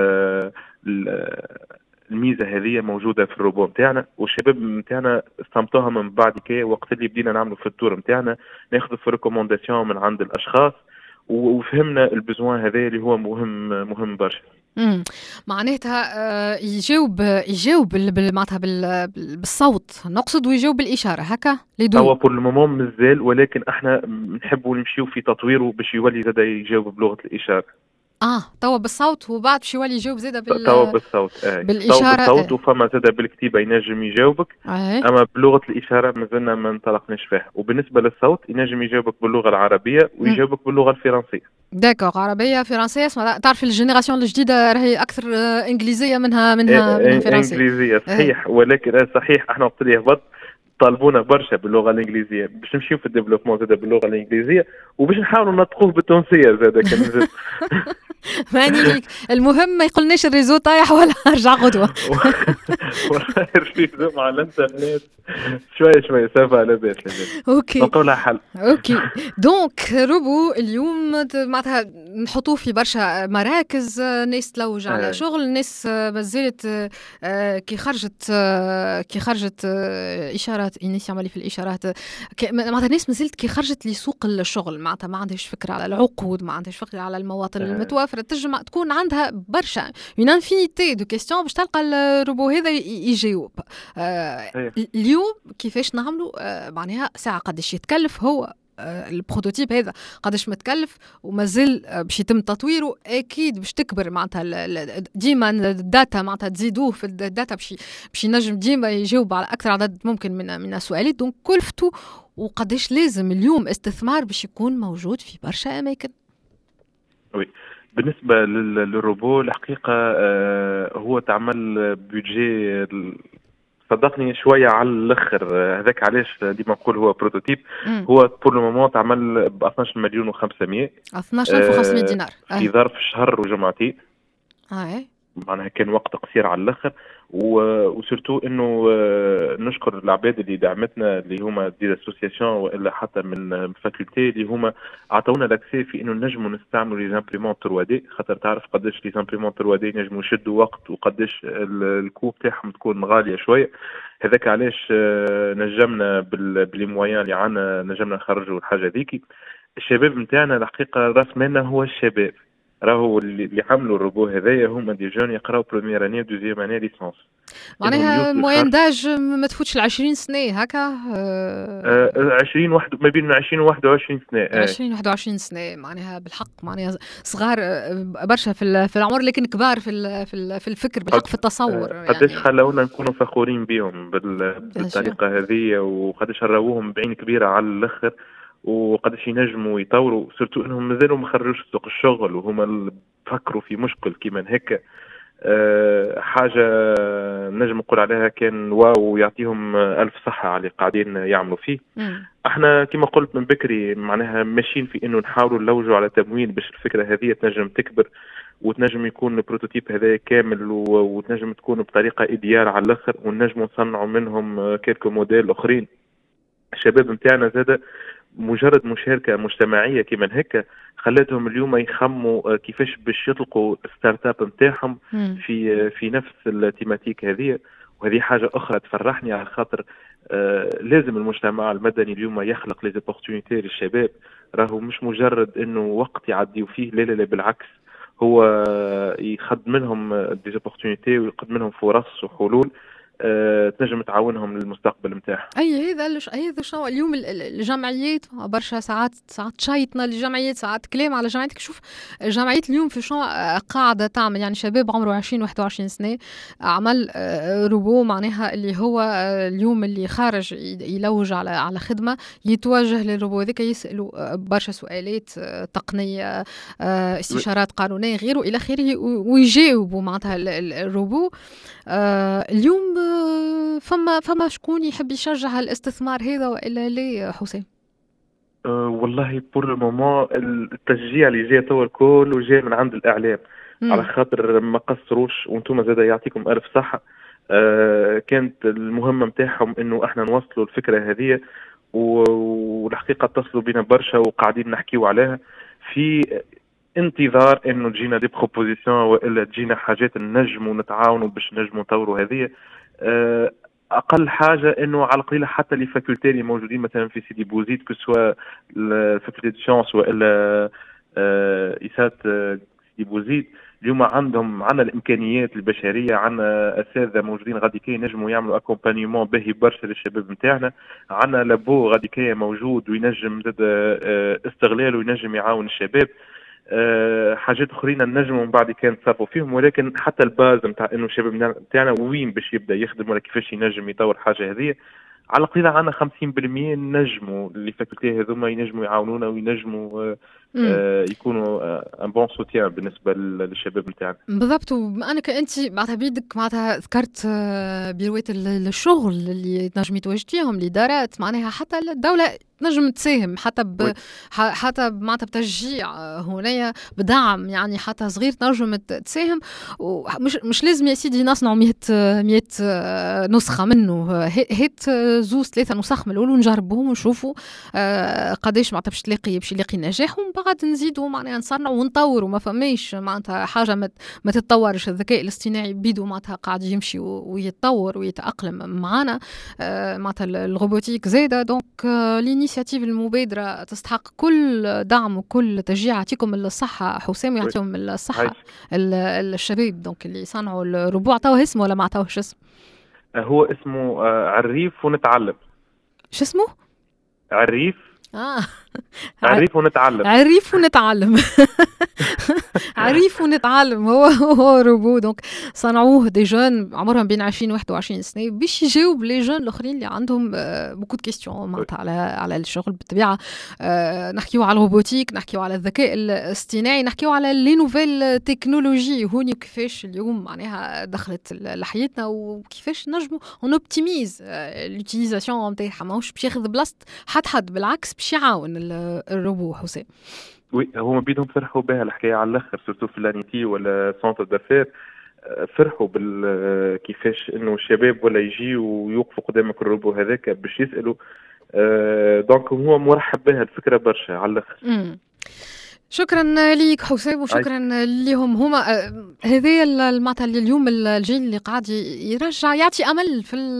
[SPEAKER 4] الميزه هذه موجوده في الروبو نتاعنا، والشباب نتاعنا استمتعوها من بعد كي وقت اللي بدينا نعملوا في التور نتاعنا ناخذ في ريكومونداسيون من عند الاشخاص وفهمنا البزوان هذا اللي هو مهم برشا.
[SPEAKER 2] معناتها يجاوب معناتها بالصوت نقصد، ويجاوب بالاشاره هكا ليدو.
[SPEAKER 4] هو بور المومون مازال، ولكن احنا نحبوا نمشيو في تطويره باش يولي زاد يجاوب بلغه الاشاره.
[SPEAKER 2] توا بالصوت وبعد باش يولي يجاوب زاده
[SPEAKER 4] توا بالصوت
[SPEAKER 2] بالاشاره
[SPEAKER 4] بالصوت وفما زاده بالكتيبه ينجم يجاوبك. اما بلغه الاشاره مازلنا ما انطلقناش فيها. وبالنسبه للصوت ينجم يجاوبك باللغه العربيه ويجاوبك باللغه الفرنسيه.
[SPEAKER 2] داكور، عربيه فرنسيه. تعرف الجينيراسيون الجديده راهي اكثر انجليزيه منها فرنسيه.
[SPEAKER 4] انجليزيه صحيح، ولكن صحيح احنا وقت اللي هبط طالبونا برشا باللغه الانجليزيه باش نمشيو في الديفلوبمون زاد باللغه الانجليزيه، وباش نحاولوا نطقوه بالتونسيه زاد كان زاد.
[SPEAKER 2] ماني ليك المهم ما يقولناش الريزو طايح ولا ارجع غدوه.
[SPEAKER 4] والله الريزو مع الانترنت شويه سافا لاباس.
[SPEAKER 2] اوكي
[SPEAKER 4] نقولها حل.
[SPEAKER 2] اوكي دونك روبو اليوم معناتها نحطوه في برشا مراكز، ناس تلوج على شغل، ناس مازالت كي خرجت اشارات انيس يعمل في الاشارات، معناتها ناس مازالت كي خرجت لسوق الشغل معناتها ما عندهاش فكره على العقود، ما عندهاش فكره على المواطن المتوفره، تجمع تكون عندها برشا اون انفينيتي دو كيستيون باش تلقى الروبو هذا يجاوب. اليوم كيفاش نعملوا معناها ساعه قداش يتكلف هو البروتوتيب هذا، قداش متكلف ومازال باش يتم تطويره، اكيد باش تكبر معناتها ديما الداتا معناتها تزيدوه في الداتا باش ينجم ديما يجاوب على اكثر عدد ممكن من السؤالات. دونك كلفته وقداش لازم اليوم استثمار باش يكون موجود في برشا اماكن.
[SPEAKER 4] وي بالنسبه للروبو الحقيقه هو تعمل بيدجي صدقني شويه على الاخر، هذاك علاش ديما نقول هو بروتوتيب. هو بور لو مومون تعمل ب 12 مليون و500
[SPEAKER 2] 12500 دينار
[SPEAKER 4] في ظرف شهر وجمعتين. معناها كان وقت قصير على الاخر. وسورتو انه نشكر العباد اللي دعمتنا اللي هما دي اسوسياسيون والا حتى من فاكولتي اللي هما عطونا لاكسي في انه نجموا نستعملوا لي زامبريمون 3 دي، خاطر تعرف قداش لي زامبريمون 3 دي نجموا يشدوا وقت وقداش الكوب تاعهم تكون غاليه شويه. هذاك علاش نجمنا باللي مويان اللي عندنا نجمنا نخرجوا الحاجه ذيكي. الشباب نتاعنا الحقيقه راس مالنا هو الشباب، راهو اللي عملوا الروبو هذايا هما دي جون يقراو بروميير اني ودوزيام اني ليسونس،
[SPEAKER 2] معناها موين داج ما تفوتش 20 سنه هكا.
[SPEAKER 4] 20 ما بين 20 و 21 سنه.
[SPEAKER 2] 20 و 21 سنه معناها بالحق معناها صغار برشا في العمر، لكن كبار في الفكر بالحق في التصور.
[SPEAKER 4] قداش يعني خلونا نكونوا فخورين بهم بالطريقه هذه، وقداش راوهم بعين كبيره على الاخر، وقداش ينجموا يطوروا، سورتو انهم مازالوا ما خرجوش سوق الشغل وهما فكروا في مشكل كيما هكا. حاجه نجم نقول عليها كان واو، يعطيهم الف صحه على اللي قاعدين يعملوا فيه. احنا كما قلت من بكري معناها ماشيين في انه نحاولوا نلوجوا على تمويل باش الفكره هذه تنجم تكبر وتنجم يكون البروتوتيب هذا كامل وتنجم تكون بطريقه ايديال على الاخر، ونجموا نصنعوا منهم كيلكو موديل اخرين. الشباب نتاعنا زاد مجرد مشاركه مجتمعيه كيما هكا خلاتهم اليوم يخموا كيفاش باش يطلقوا ستارت اب نتاعهم في نفس التيماتيك هذه. وهذه حاجه اخرى تفرحني على خاطر لازم المجتمع المدني اليوم يخلق لي زوبورتونيتي للشباب. راهو مش مجرد انه وقت يعديوا فيه، لا بالعكس، هو يخدم لهم دي زوبورتونيتي ويقدم لهم فرص وحلول تنجم تعاونهم للمستقبل نتاعهم.
[SPEAKER 2] هذا شنو اليوم الجمعيات برشا ساعات شايطنا الجمعيات، ساعات كلام على جمعيتك. شوف الجمعيات اليوم في شنو قاعده تعمل، يعني شباب عمره 20 و 21 سنه عمل روبو معناها اللي هو اليوم اللي خارج يلوج على خدمه يتوجه للروبو ذاك يسالوا برشا سؤالات تقنيه، استشارات قانونيه غيره الى اخره، ويجاوبوا معناتها الروبو. اليوم فما شكون يحب يشجع الاستثمار هذا وإلا لا حسام؟
[SPEAKER 4] والله بور المومون التشجيع اللي جاي توا الكل وجاي من عند الإعلام. على خاطر ما قصروش وانتم زاد يعطيكم ألف صحة. كانت المهمة متاعهم انه احنا نوصلوا الفكرة هذه، والحقيقة اتصلوا بنا برشا وقاعدين نحكيوا عليها في انتظار انه تجينا دي بروبوزيسيون والا تجينا حاجات نجموا نتعاونوا باش نجموا نطوروا هذه. اقل حاجه انه على القليله حتى لي فاكولتي اللي موجودين مثلا في سيدي بوزيد كسوا الفاكولتي دو سيونس والا ايسات سيدي بوزيد، اليوم عندنا الامكانيات البشريه، عندنا اساتذه موجودين غادي كي ينجموا يعملوا اكومبانيمون باهي برشا للشباب نتاعنا، عندنا لابو غادي كي موجود وينجم استغلال وينجم يعاون الشباب. حاجات اخرين نجموا من بعد كان نتصرفوا فيهم، ولكن حتى الباز نتاع انه الشباب نتاعنا وين باش يبدا يخدم ولا كيفاش ينجم يطور حاجه هذه، على القليله عندنا 50% نجموا اللي فاكولتي هذوما ينجموا يعاونونا وينجموا يكونوا ان بون سوتيان بالنسبه للشباب نتاعنا.
[SPEAKER 2] بالضبط. وانا كأنت معناتها بيدك معناتها ذكرت بيروات الشغل اللي تنجمي تواجد فيهم الادارات، معناها حتى الدوله نجم تساهم حتى معناتها بتشجيع هنايا بدعم، يعني حتى صغير تنجم تساهم. ومش لازم يا سيدي نصنعوا 100 نسخه منه، هات زوز 3 نسخ من الاول ونجربوهم ونشوفوا قداش معناتها باش يلاقي نجاح، ومن بعد نزيدوا معناها نصنعوا ونطوروا. ما فماش معناتها حاجه ما تتطورش. الذكاء الاصطناعي بيدو معناتها قاعد يمشي ويتطور ويتاقلم معنا، معناتها الروبوتيك زاده. دونك الانيشيتيف المبادرة تستحق كل دعم وكل تشجيع. يعطيكم الصحة حسام ويعطيهم الصحة الشباب دونك اللي صنعوا الروبو. عطاوه اسمه ولا ما عطاوهش اسم؟
[SPEAKER 4] هو اسمه عريف ونتعلم.
[SPEAKER 2] شو اسمه؟
[SPEAKER 4] عريف. عريف ونتعلم.
[SPEAKER 2] عريف ونتعلم. عريف ونتعلم هو روبو. دونك صنعوه دي جون عمرهم بين 20 و 21 سنه باش يجاوب لي جون الاخرين اللي عندهم بوكو دو كيستيون معناتها على الشغل. بالطبيعه نحكيو على الروبوتيك، نحكيو على الذكاء الاصطناعي، نحكيو على لي نوفيل تكنولوجي هوني، وكيفاش اليوم معناها دخلت لحياتنا وكيفاش نجموا نوبتيميز لوتيليزاسيون نتاعها. ماهوش باش ياخذ بلاصه حد بالعكس باش يعاون الروبو. حسام
[SPEAKER 4] وي هما بيدهم فرحوا بها الحكايه على الاخر، سورتو في لانيتي ولا سونتر دافير، فرحوا كيفاش انه الشباب ولا يجي ويوقفوا قدامك الروبو هذاك باش يسالوا. دونك هو مرحب بها الفكره برشا على الاخر.
[SPEAKER 2] شكرا ليك حسام وشكرا لهم هما. هذا معناتها اليوم الجيل اللي قاعد يرجع يعطي امل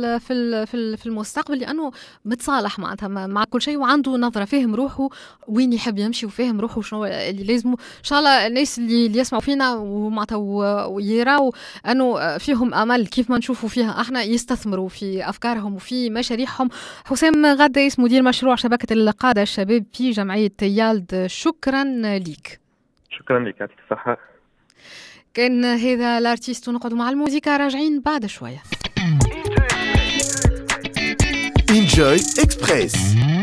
[SPEAKER 2] في المستقبل، لانه متصالح معناتها مع كل شيء وعنده نظره، فاهم روحه وين يحب يمشي وفاهم روحه شنو اللي لازمه. ان شاء الله الناس اللي يسمعوا فينا ومعناتها ويراوا انه فيهم امل كيف ما نشوفوا فيها احنا، يستثمروا في افكارهم وفي مشاريعهم. حسام غدايس مدير مشروع شبكه القاده الشباب في جمعيه يالد، شكرا ليك.
[SPEAKER 4] شكرا لك، يعطيك الصحة.
[SPEAKER 2] كان هذا الارتيست ونقعدوا مع الموسيقى، راجعين بعد شوية.
[SPEAKER 1] Enjoy Express.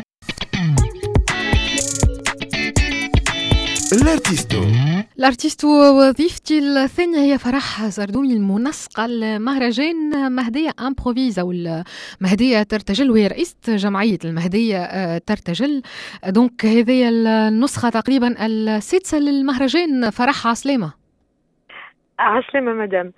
[SPEAKER 2] الارتيستو وظيفتي الثانية هي فرح زردومي، المنسقة المهرجان مهدية امبروفيز أو المهدية ترتجل، وهي رئيسة جمعية المهدية ترتجل. دونك هذه النسخة تقريبا السادسة للمهرجان. فرح عسلامة.
[SPEAKER 5] عسلامة مدام.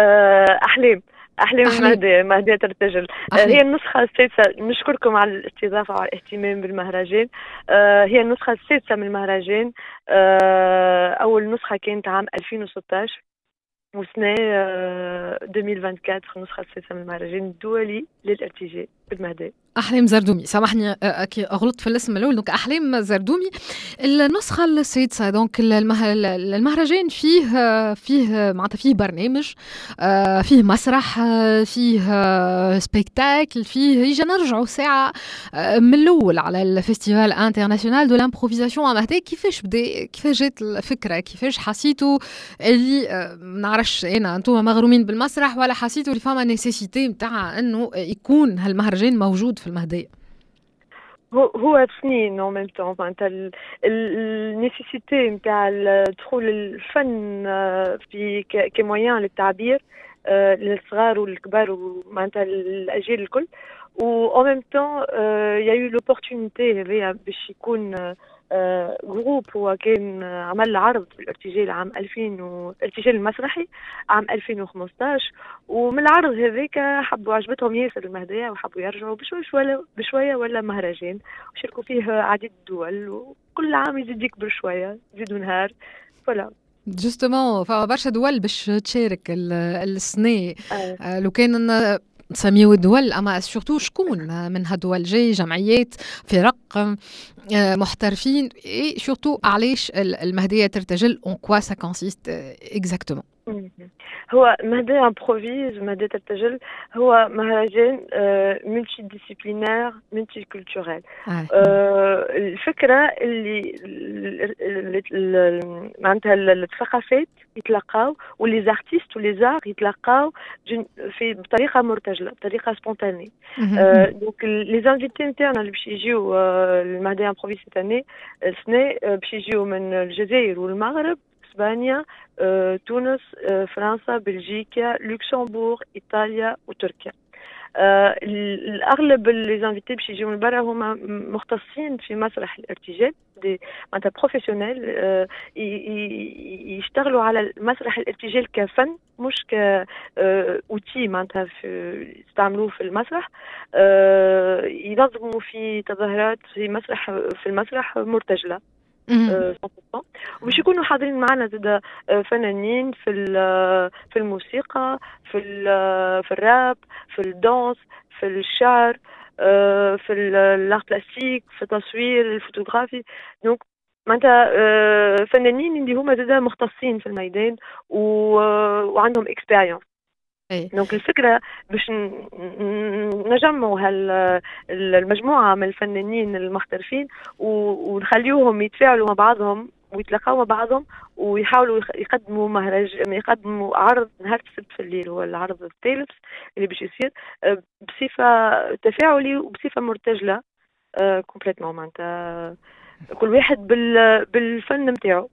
[SPEAKER 5] أحلام مهدية ترتجل. هي النسخة السادسة. نشكركم على الاستضافة وعلى الاهتمام بالمهرجان. هي النسخة السادسة من المهرجان. أول نسخة كانت عام 2016 وسنة 2024 النسخة السادسة من المهرجان الدولي للارتجال بالمهدية.
[SPEAKER 2] أحلام زردومي، سامحني أغلط في الاسم الأول. دونك أحلام زردومي النسخة السادسة. دونك المهرجان فيه معناتها فيه برنامج، فيه مسرح، فيه سبيكتاكل، فيه يجي نرجعوا ساعة من الأول على الفيستيفال انترناسيونال دو لامبروفيزاسيون مهدية. كيفاش بدا، كيفاش جات الفكرة، كيفاش حسيتوا اللي نعرفش أنا أنتم مغرومين بالمسرح ولا حسيتوا اللي فما نيسيسيتي متاع أنه يكون هالمهرجان موجود في المهدية؟
[SPEAKER 5] هو سنين en même temps. معناتها النيسيسيتي نتاع دخول الفن في كمويان للتعبير للصغار والكبار ومعناتها الأجيال الكل. و en même temps il y a eu l'opportunité باش يكون جروب هو كان عمل عرض في الارتجال عام 2000 الارتجال المسرحي عام 2015. ومن العرض هذاك حبوا عجبتهم ياسر المهدية وحبوا يرجعوا بشوية ولا مهرجان وشاركوا فيه عديد الدول وكل عام يزيد يكبر شوية يزيدوا نهار. فلا
[SPEAKER 2] جوستومون فما برشا دول باش تشارك السنة. لو كان نسميو الدول اما سورتو شكون من هالدول جاي جمعيات فرق محترفين اي سورتو علاش المهدية ترتجل اون كوا سا كونسيست اكزاكتومون.
[SPEAKER 5] هو مهدية امبروفيز مهدية ترتجل هو مهرجان ملتي ديسيبلينير ملتي كولتوريل. الفكرة اللي معناتها الثقافات يتلاقاو واللي زارتيست واللي زار يتلاقاو بطريقة مرتجلة بطريقة سبونتانية. دونك لي زانفيتي نتاعنا اللي باش يجيو المهدية امبروفيز السنة باش يجيو من الجزائر والمغرب إسبانيا تونس فرنسا بلجيكا لوكسمبورغ إيطاليا وتركيا. الأغلب اللي زانفيتي باش يجيو من برا هما مختصين في مسرح الارتجال معناتها بروفيسيونيل يشتغلوا على مسرح الارتجال كفن مش كأوتي معناتها يستعملوه في المسرح. ينظموا في تظاهرات في المسرح مرتجلة ومش يكونوا حاضرين معنا زاد فنانين في الموسيقى في الراب في الدانس في الشعر في الار بلاستيك في التصوير الفوتوغرافي. دونك معناتها فنانين اللي هما زاد مختصين في الميدان وعندهم اكسبيرينس. دونك الفكرة باش نجمعوا المجموعة من الفنانين المحترفين ونخليوهم يتفاعلوا مع بعضهم ويتلاقوا مع بعضهم ويحاولوا يقدموا عرض نهار السبت في الليل هو العرض الثالث اللي باش يصير بصفة تفاعلي وبصفة مرتجلة كومبليتمون معناتها كل واحد بالفن نتاعو.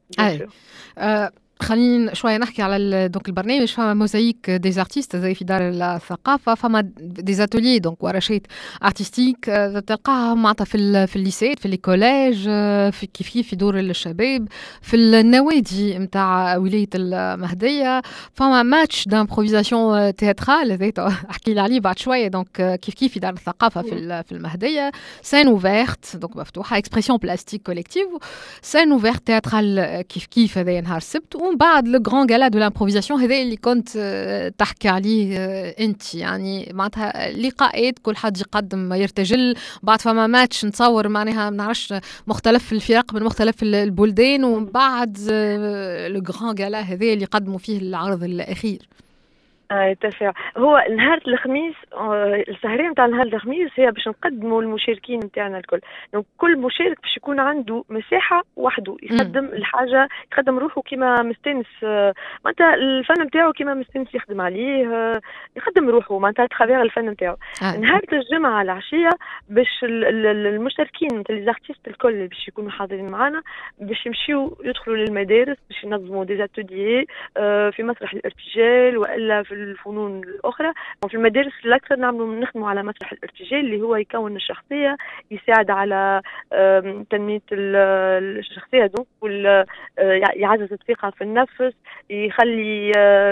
[SPEAKER 2] خلينا شويه نحكي على دونك البرنامج. فما موزايك دي ارتيست زي في دار الثقافه فما دي اتوليي دونك ورشات ارتستيك تلقاها معناتها في الليسيات في الكوليج في كيف في دور الشباب في النوادي نتاع ولايه المهديه. فما ماتش دامبروفيزاسيون تياترال هذا احكي لي عليه بعد شويه. دونك كيف في دار الثقافه في المهديه سين اوفيرت دونك مفتوحه اكسبرسيون بلاستيك كوليكتيف سين اوفيرت تياترال كيف هذا نهار السبت. وبعد لو غران غالا دو لامبروفيزاسيون هذا اللي كنت تحكي عليه انت يعني معناتها لقاءات كل حد يقدم يرتجل. بعد فما ماتش نتصور معناها ما نعرفش مختلف الفرق من مختلف البلدان وبعد لو غران غالا هذا اللي قدموا فيه العرض الاخير.
[SPEAKER 5] تفاعل هو نهار الخميس السهرية نتاع نهار الخميس هي باش نقدموا المشاركين نتاعنا الكل. دونك كل مشارك باش يكون عنده مساحة وحده يقدم الحاجة يقدم روحه كيما مستنس معناتها الفن نتاعو كيما مستنس يخدم عليه يقدم روحه معناتها تخافير الفن نتاعو. نهار الجمعة العشية باش المشاركين لي زارتيست الكل باش يكونوا حاضرين معنا باش يمشيو يدخلوا للمدارس باش ينظموا دي اتوليي في مسرح الارتجال والا في الفنون الأخرى. وفي المدارس الأكثر نخدموا على مسرح الارتجال اللي هو يكون الشخصية يساعد على تنمية الشخصية دونك يعزز الثقة في النفس يخلي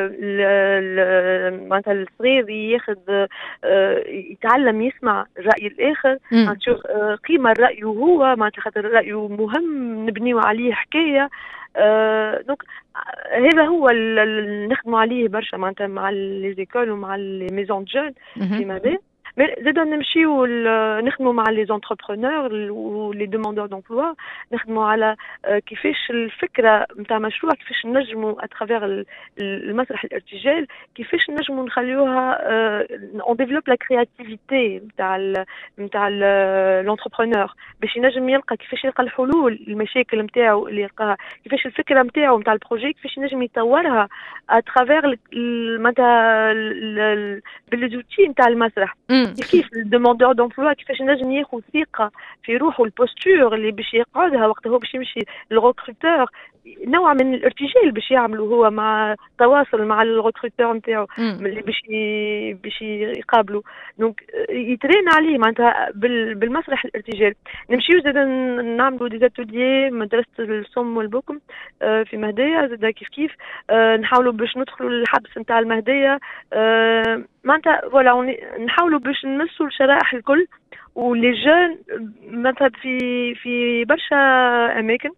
[SPEAKER 5] معناتها الصغير ياخذ يتعلم يسمع رأي الآخر تشوف قيمة رأيه هو معناتها خاطر رأيه مهم نبنيه عليه حكاية. دونك هذا هو اللي نخدموا عليه برشا معناتها مع لي زيكول ومع لي ميزون جون في مدى. زادوا نمشيو نخدموا مع لي زونتربرونور ولي دوموندور دومبلوا نخدموا على كيفاش الفكره نتاع مشروع كيفاش نجموا اترافير المسرح الارتجال كيفاش نجموا نخليوها اون ديفلوب لا كرياتيفيتي نتاع لونتربرونور باش ينجم يلقى كيفاش يلقى الحلول المشاكل نتاعو اللي يلقاها كيفاش الفكره نتاعو نتاع البروجي كيفاش ينجم يطورها اترافير معناتها بالزوتي نتاع المسرح. كيف الدوموندور دومبلوا كيفاش نجم ياخذ ثقه في روحه البوستور اللي باش يقعدها وقت هو باش يمشي الريكروتور نوع من الارتجال باش يعملوا هو مع تواصل مع الريكروتور نتاعو اللي باش يقابلوا. دونك يترين عليه معناتها بالمسرح الارتجال. نمشيو زاد نعملوا دي اتوليي مدرسه الصم والبكم في مهديه زاد كيف نحاولوا باش ندخلوا للحبس نتاع المهديه معناتها فوالا نحاولوا باش نمسوا الشرائح الكل ولي جون مثلا في برشا اماكن.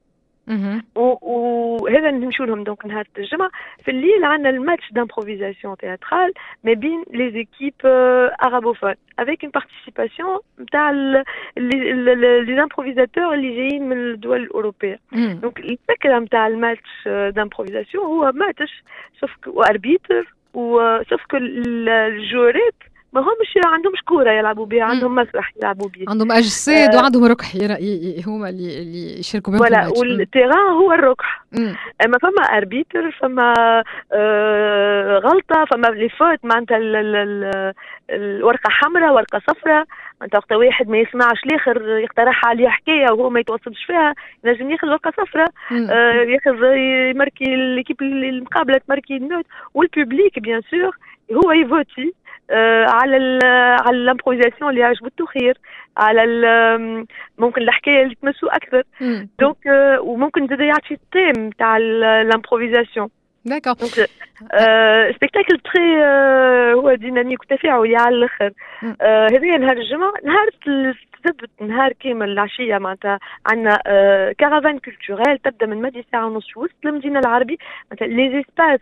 [SPEAKER 5] وهذا نمشوا لهم دونك نهار الجمعه في الليل عندنا الماتش دامبروفيزاسيون تhéâtrale ما بين لي زيكيب arabophones avec une participation نتاع لي امبروفيزاتور اللي جايين من الدول الاوروبيه. دونك الفكره نتاع الماتش دامبروفيزاسيون هو ماتش واربيتر وسوف الجورات ما همش عندهمش كورة يلعبوا بها، عندهم مسرح يلعبوا بيه،
[SPEAKER 2] عندهم أجساد وعندهم ركح هما اللي يشاركوا بهم في الماتش.
[SPEAKER 5] والتيران هو الركح. اما فما اربيتر، فما غلطة، فما لي فوت معناتها الورقة حمراء ورقة صفراء، معناتها وقت واحد ما يسمعش الاخر يقترح عليه حكاية وهو ما يتوصلش فيها ينجم ياخذ ورقة صفراء، ياخذ يماركي ليكيب المقابلة تماركي النوت، والبوبليك بيان سور هو يفوتي على الامبروفيزاسيون اللي عجبته خير، على ممكن الحكايه اللي تمسو اكثر. دونك وممكن زاد يعطي التيم تاع الامبروفيزاسيون.
[SPEAKER 2] داكور.
[SPEAKER 5] دونك سبيكتاكل تري هو ديناميك وتفاعلي على الاخر. هذه نهار الجمعه، نهار السبت نهار كامل العشيه معناتها عندنا كارافان كولتوريل تبدا من مدي ساعه ونص وسط المدينه العربي. معناتها لي اسباس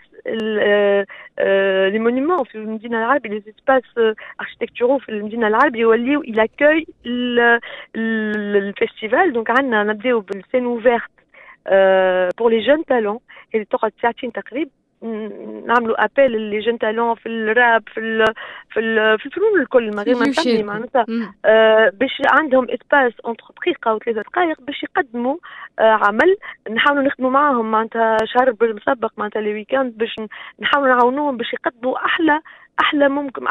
[SPEAKER 5] لي مونيمون في المدينه العربي، لي اسباس اركيتكتورو في المدينه العربي يوليو الى كوي الفيستيفال. دونك عندنا نبداو بالسين اوفيرت بور لي جون تالون اللي تقعد ساعتين تقريبا، نعملوا ابل لي جون تالون في الراب في الفنون الكل من غير ما نسمي معناتها باش عندهم اسباس اونتر دقيقه و3 دقائق باش يقدموا عمل. نحاولوا نخدموا معاهم معناتها شهر بالمسبق معناتها لي ويكاند باش نحاولوا نعاونوهم باش يقدموا احلى ممكن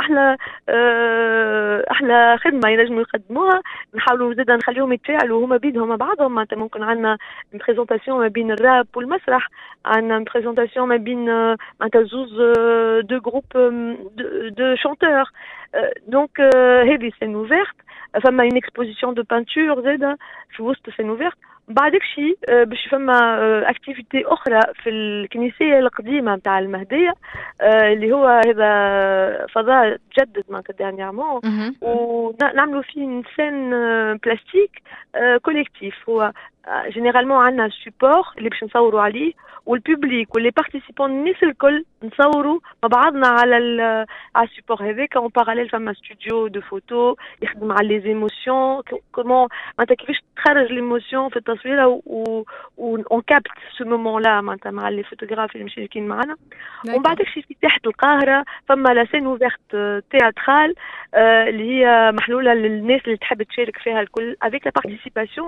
[SPEAKER 5] احلى خدمه ينجموا يقدموها. نحاولوا زاد نخليهم يتفاعلوا هما بينهم بعضهم. معناتها ممكن عندنا بريزونطاسيون ما بين الراب والمسرح، عندنا بريزونطاسيون ما بين معناتها زوز دو جروب دو شانتور. دونك هذه سين اوفيرت. فما اون اكسبوزيسيون دو بانتور زاده في وسط سين اوفيرت. بعدك شيء باش فما اكتيفيتي اخرى في الكنيسيه القديمه نتاع المهديه اللي هو هذا فضاء تجدد معناتها دانيامون، ونعملوا فيه سين بلاستيك كوليكتيف. هو جينيرالمون عندنا سوبور اللي باش نصوروا عليه، والبوبليك واللي بارتيسيبون الناس الكل نصوروا مع بعضنا على السوبور هذاك. اون باراليل فما ستوديو دو فوتو يخدم على لي ايموسيون، كومون معناتها كيفاش تخرج ليموسيون في التصويره اون كابت سو مومون لا معناتها مع لي فوتوغراف اللي مشاركين معنا. ومن بعد شي في تحت القاهره فما لا سين اوفيرت تياترال اللي هي محلوله للناس اللي تحب تشارك فيها الكل avec la participation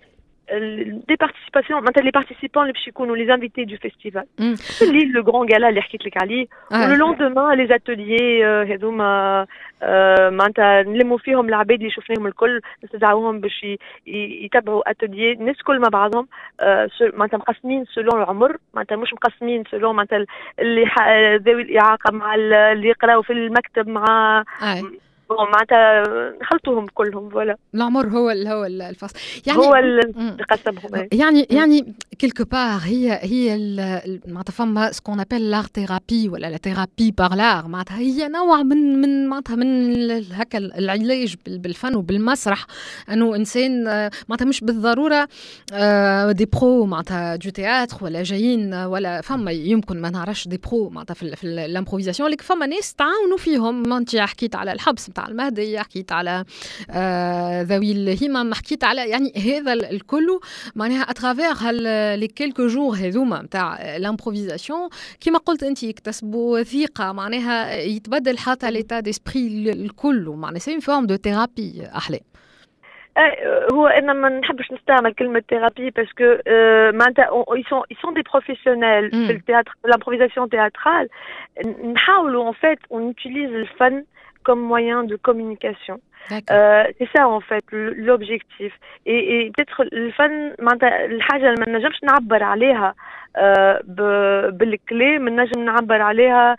[SPEAKER 5] des participations معناتها لي بارتيسيبون اللي باش يكونوا لي انفيتي دو فيستيفال اللي لو غران غالا اللي حكيت لك عليه. ولو لوندومان لي اتوليي هذوما معناتها نلموا فيهم العباد اللي شفناهم الكل، نستدعوهم باش يتبعوا اتوليي الناس كل مع بعضهم معناتها مقسمين سولون العمر، معناتها مش مقسمين سولون معناتها اللي ذوي الاعاقه مع اللي يقراوا في المكتب مع معناتها نخلطوهم كلهم. فوالا
[SPEAKER 2] العمر هو الفصل يعني
[SPEAKER 5] هو اللي قسمهم.
[SPEAKER 2] يعني كيلكو بار هي معناتها فما سكون ابل لار ثيرابي ولا لا ثيرابي بار لار، معناتها هي نوع من معناتها من هكا العلاج بالفن وبالمسرح، انه انسان معناتها مش بالضروره دي برو معناتها دو تياتر ولا جايين ولا فما يمكن ما نعرفش دي برو معناتها في الامبروفيزاسيون، لكن فما ناس تعاونوا فيهم. ما انت حكيت على الحبس تاع المهدي، حكيت على ذوي الهمم، حكيت على يعني هذا الكل معناها اترافير لي كيلكو جور هذوما تاع الامبروفيزاسيون كيما قلت انت يكتسبوا ثقه، معناها يتبدل حتى ليتا ديسبري الكل، معناها سي فورم دو ثيرابي. احلى
[SPEAKER 5] هو انا ما نحبش نستعمل كلمه ثيرابي باسكو معناتها ils sont des professionnels في التياتر l'improvisation théâtrale. نحاولوا en fait on utilise الفن comme moyen de communication. c'est ça en fait l'objectif. Et peut-être الفن معناتها الحاجة اللي ما نجمش نعبر عليها بالكلام، نجم نعبر عليها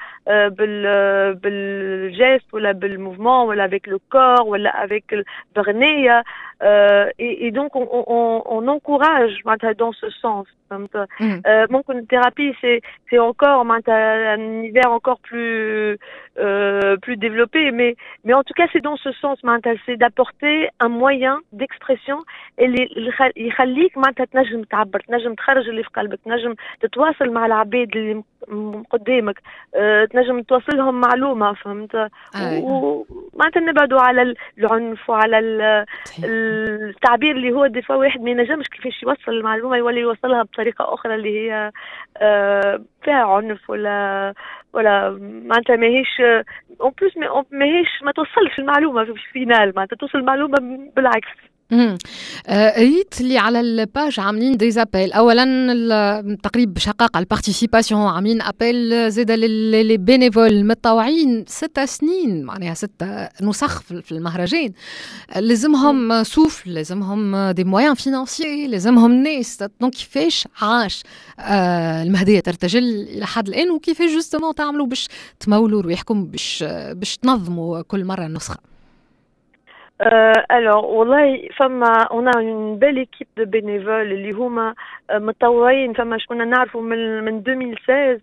[SPEAKER 5] بالجيست ولا بالموفمون ولا avec le corps ولا avec بغنية. Et donc on encourage dans ce sens. ممكن الثérapie c'est encore un univers encore plus développé, mais en tout cas c'est dans ce sens. c'est d'apporter un moyen d'expression اللي يخليك تنجم تعبر، تنجم تخرج اللي في قلبك، تنجم تتواصل مع العباد اللي قدامك، تنجم توصلهم معلومة، فهمت؟ ومعناتها نبعدوا على العنف وعلى التعبير اللي هو ديفا واحد ما ينجمش كيفاش يوصل المعلومة، يولي يوصلها بطريقة أخرى اللي هي فيها عنف ولا معناتها ماهيش اون بلوس ماهيش ما توصلش المعلومة في الفينال، معناتها توصل المعلومة بالعكس.
[SPEAKER 2] ريت اللي على الباج عاملين دي زابيل، اولا تقريب شقاق البارتيسيباسيون، عاملين ابيل زيد لي بينيفول متطوعين 6 سنين، معناها 6 نسخ في المهرجان، لازمهم سوفل، لازمهم دي مويان فينانسيي، لازمهم ناس. دونك كيفاش عاش المهدية ترتجل الى حد الان، وكيفاش جوستومون تعملوا باش تمولوا رواحكم باش تنظموا كل مرة نسخة؟
[SPEAKER 5] Alors, والله on a une belle équipe de bénévoles اللي هما متطوعين. شكون نعرفوا من 2016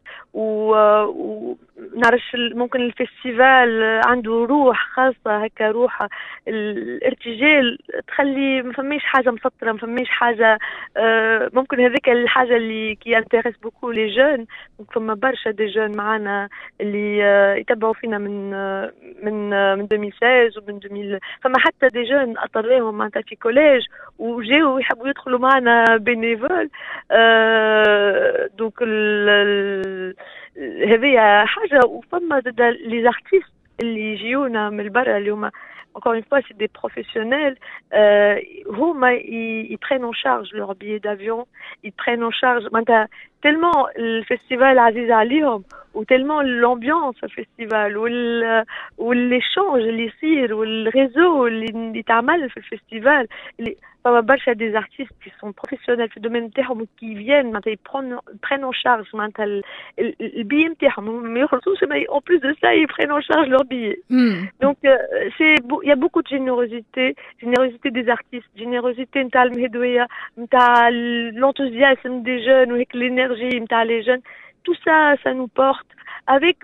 [SPEAKER 5] ونعرفش ممكن الفestival عنده روح خاصة هكا، روح الارتجال تخلي ما فماش حاجة مسطرة، ما فماش حاجة ممكن هذيك الحاجة اللي كي انتريس بوكو لي جون. فما برشا دي جون معانا اللي يتبعوا فينا من 2016 ومن 2000. فما حتى دي جون اطريهم معناتها في كوليج وجاوا يحبوا يدخلوا معنا بينيفول. دوك هذه حاجة. وفما لي زارتيست اللي يجيونا من برا اللي هما encore une fois c'est des professionnels, ils prennent en charge leur billet d'avion, ils prennent en charge tellement le festival عزيز عليهم وتellement l'ambiance au festival والéchange اللي يصير والريزو اللي يتعمل في الفestival. فما برشا des artistes qui sont professionnels في الدومين نتاعهم qui viennent ils prennent en charge البيي نتاعهم، ما يخلصوش en plus de ça ils prennent en charge leur billet. Donc il y a beaucoup de générosité des artistes, générosité نتاع المهدوية، نتاع l'enthousiasme des jeunes وهيك l'énergie نتاع les jeunes. Tout ça nous porte. Avec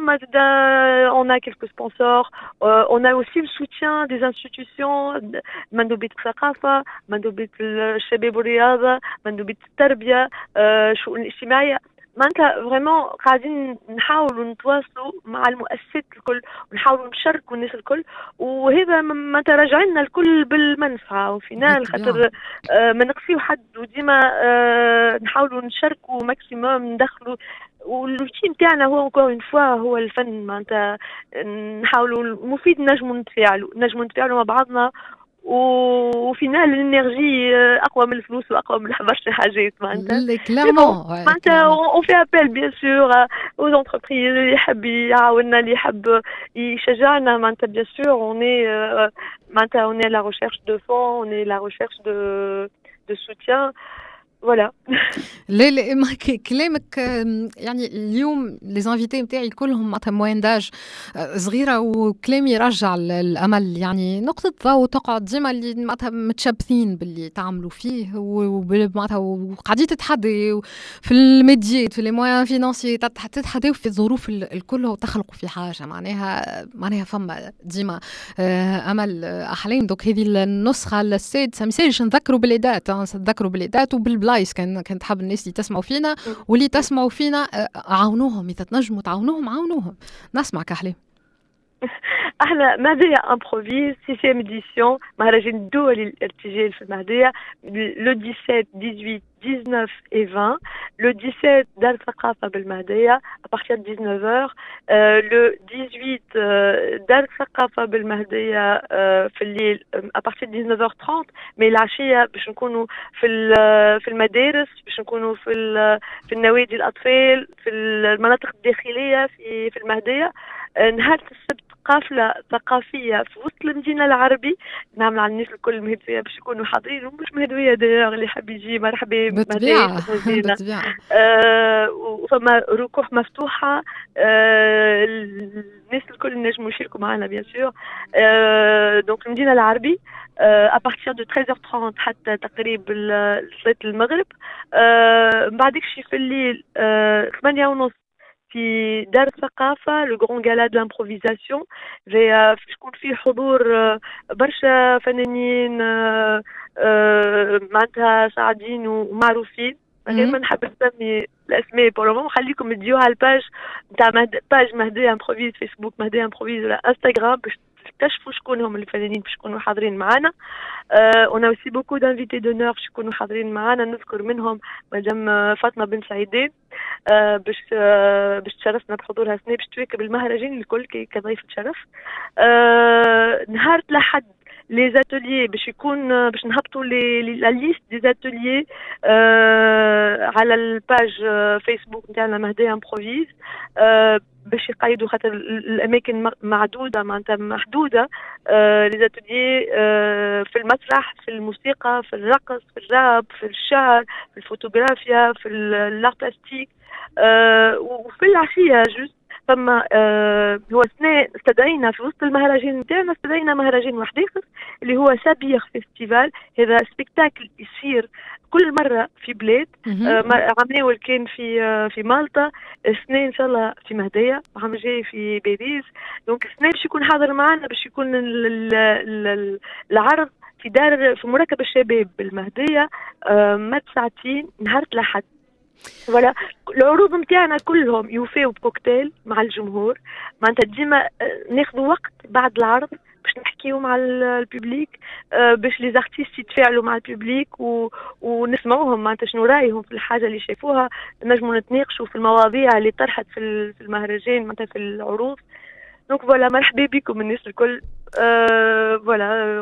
[SPEAKER 5] on a quelques sponsors, on a aussi le soutien des institutions, مندوبية الثقافة، مندوبية الشباب والرياضة، مندوبية التربية، الشؤون الاجتماعية. معناتها فريمون قاعدين نحاولوا نتواصلوا مع المؤسسات الكل ونحاولوا نشاركوا الناس الكل، وهذا معناتها راجعنا الكل بالمنفعه وفينال، خاطر ما نقصيو حد وديما نحاولوا نشاركوا ماكسيموم، ندخلوا. والروتين تاعنا هو encore une fois هو الفن، معناتها نحاولوا المفيد نجموا نتفاعلوا مع بعضنا، وفينال الانرجي اقوى من الفلوس واقوى من برشا حاجات. معناتها اون في ابل بيان سور aux entreprises اللي يحب يعاوننا، اللي يحب يشجعنا. معناتها بيان سور on est à la recherche de fonds, on est à la recherche de soutien. Voilà.
[SPEAKER 2] لا ما كلامك يعني اليوم لي زانفيتي نتاعي كلهم معناتها موين داج صغيره، وكلامي يرجع الامل، يعني نقطه ضوء تقعد ديما اللي معناتها متشبثين باللي تعملوا فيه، ومعناتها وقاعدين تتحدوا في الميديات في لي موين فينانسيي، تتحدوا في الظروف الكل وتخلقوا في حاجه معناها فما ديما امل احلام. دوك هذه النسخه السادسه مساج نذكروا بالادات وبالبلايص. كانت حاب الناس اللي تسمعوا فينا واللي تسمعوا فينا عاونوهم، إذا تنجموا تعاونوهم. نسمعك أحلام.
[SPEAKER 5] احنا مهدية امبروفيز 6e édition مهرجان الدولي للارتجال في المهدية، le 17, 18, 19 et 20. Le 17 دار الثقافة بالمهدية à partir de 19h. Le 18 دار الثقافة بالمهدية في الليل à partir de 19h30. mais العشية باش نكونوا في المدارس، باش نكونوا في النوادي الأطفال، في المناطق الداخلية في المهدية. نهار السبت قافلة ثقافية في وسط المدينة العربي، نعمل على الناس الكل مهدوية باش يكونوا حاضرين ومش مهدوية دايوغ اللي حاب يجي مرحبا
[SPEAKER 2] بالطبيعة.
[SPEAKER 5] وفما ركوح مفتوحة، الناس الكل نجموا يشاركوا معنا بيان سور. دونك المدينة العربي à partir de 13h30 حتى تقريب صلاة المغرب. بعدك شي في الليل 8:30 في دار الثقافة لو غران غالا دو لامبروفيزاسيون، شكون فيه حضور برشا فنانين معناتها صاعدين ومعروفين. غير ما نحب نسمي الاسماء بورمون، خليكم تجيو على الباج نتاع باج مهدي امبروفيز فيسبوك، مهدي امبروفيز ولا انستغرام باش تكتشفوا شكون هم الفنانين باش يكونوا حاضرين معنا. on a aussi beaucoup d'invités d'honneur باش يكونوا حاضرين معنا، نذكر منهم مدام فاطمه بن سعيدين باش تشرفنا بحضورها سنة باش تواكب المهرجان الكل كضيفة شرف. نهار الأحد لي زاتوليي باش يكون باش نهبطوا لا ليست دي زاتوليي على الباج فيسبوك نتاعنا مهدي امبروفيز، باش يقيدوا خاطر الاماكن معدوده معناتها محدوده. لي زاتوليي في المسرح، في الموسيقى، في الرقص، في الراب، في الشعر، في الفوتوغرافيا، في الار بلاستيك، وفي العشيه جوست. فما هو استدعينا في وسط المهرجان نتاعنا، استدعينا مهرجان واحد اخر اللي هو سابير فيستيفال. هذا سبيكتاكل يصير كل مره في بلاد. عام كان في مالطا، السنه ان شاء الله في مهديه، عام جاي في باريس. دونك السنه باش يكون حاضر معنا، باش يكون العرض في مركب الشباب بالمهديه مات ساعتين نهار الأحد. ولا العروض نتاعنا كلهم يوفيو بكوكتيل مع الجمهور، معناتها ديما ناخذوا وقت بعد العرض باش نحكيو مع الببليك، باش لي زارتيست يتفاعلوا مع الببليك ونسمعوهم معناتها شنو رايهم في الحاجه اللي شافوها، نجموا نتناقشوا في المواضيع اللي طرحت في المهرجان معناتها في العروض. دونك فوالا مرحبا بكم الناس الكل. فوالا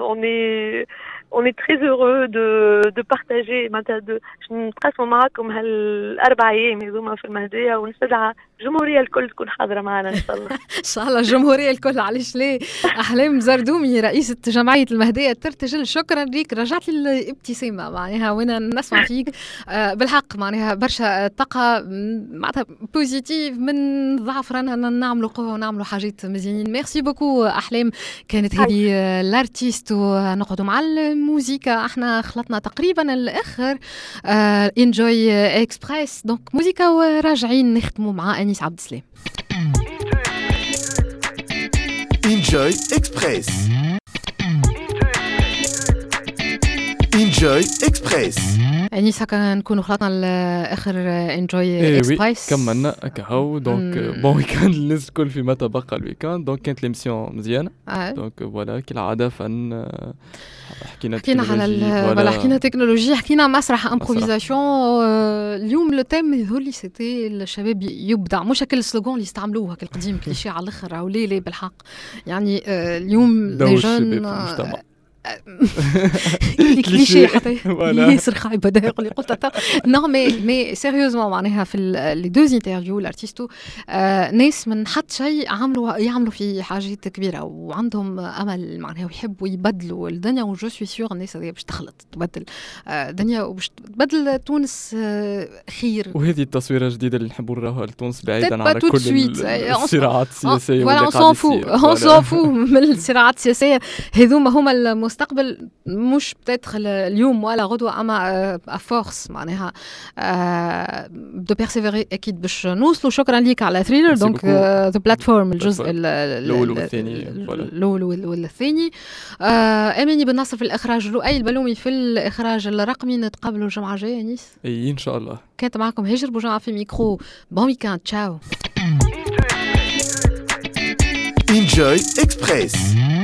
[SPEAKER 5] on est très heureux de partager معناتها نتقاسموا معكم هالاربع ايام هذوما في المهديه، ونستدعى الجمهوريه الكل تكون حاضره معنا ان شاء الله.
[SPEAKER 2] ان شاء الله الجمهوريه الكل. علاش ليه؟ احلام زردومي رئيسه جمعيه المهديه ترتجل، شكرا ليك، رجعت لي الابتسامه معناها وانا نسمع فيك. بالحق معناها برشا طاقه معناتها بوزيتيف من ضعف رانا نعملوا قوه ونعملوا حاجات مزيانين. ميرسي بوكو احلام، كانت هذه الارتيست ونقعدوا مع الموسيقى. احنا خلطنا تقريبا الاخر انجوي اكسبريس، دونك موسيقى وراجعين نختموا مع انيس عبد السلام.
[SPEAKER 1] انجوي اكسبريس. انجوي اكسبريس.
[SPEAKER 2] انيس هكا نكونوا خلطنا الاخر انجوي اكسبريس.
[SPEAKER 3] كملنا كهو دونك بون ويكاند الناس الكل في متى بقى الويكاند. دونك كانت ليمسيون مزيانه. دونك فوالا كالعاده فن حكينا
[SPEAKER 2] على حكينا تكنولوجيا، حكينا مسرح امبروفيزاسيون. اليوم لو تيم يظهر لي سيتي الشباب يبدع، مش هكا السلوغون اللي يستعملوه هكا القديم كليشيه على الاخر او ليه بالحق. يعني اليوم لي جون كليشيه حتى ياسر خايبه هذا اللي قلت. نو مي سيريوزمون معناها في لي دوز انترفيو الارتيستو ناس من حد شيء يعملوا في حاجات كبيره وعندهم امل معناها ويحبوا يبدلوا الدنيا. وجو سوي سيغ الناس هذه باش تخلط تبدل الدنيا وباش تبدل تونس خير.
[SPEAKER 3] وهذه التصويره الجديده اللي نحبوا نراها لتونس بعيدا على كل الصراعات السياسيه
[SPEAKER 2] ولا on s'en fout من الصراعات السياسيه. هذوما هما المستقبل، مش بتدخل اليوم ولا غدوة، أما أفورس معناها دو بيرسيفيري أكيد باش نوصلوا. شكرا ليك على ثريلر. دونك ذا بلاتفورم الجزء الأول والثاني. أماني بن نصر في الإخراج، لؤي البلومي في الإخراج الرقمي. نتقابلوا الجمعة الجاية أنيس.
[SPEAKER 3] أي إن شاء الله.
[SPEAKER 2] كانت معكم هاجر بوجعة في ميكرو. بون ويكاند، تشاو.
[SPEAKER 1] Enjoy Express.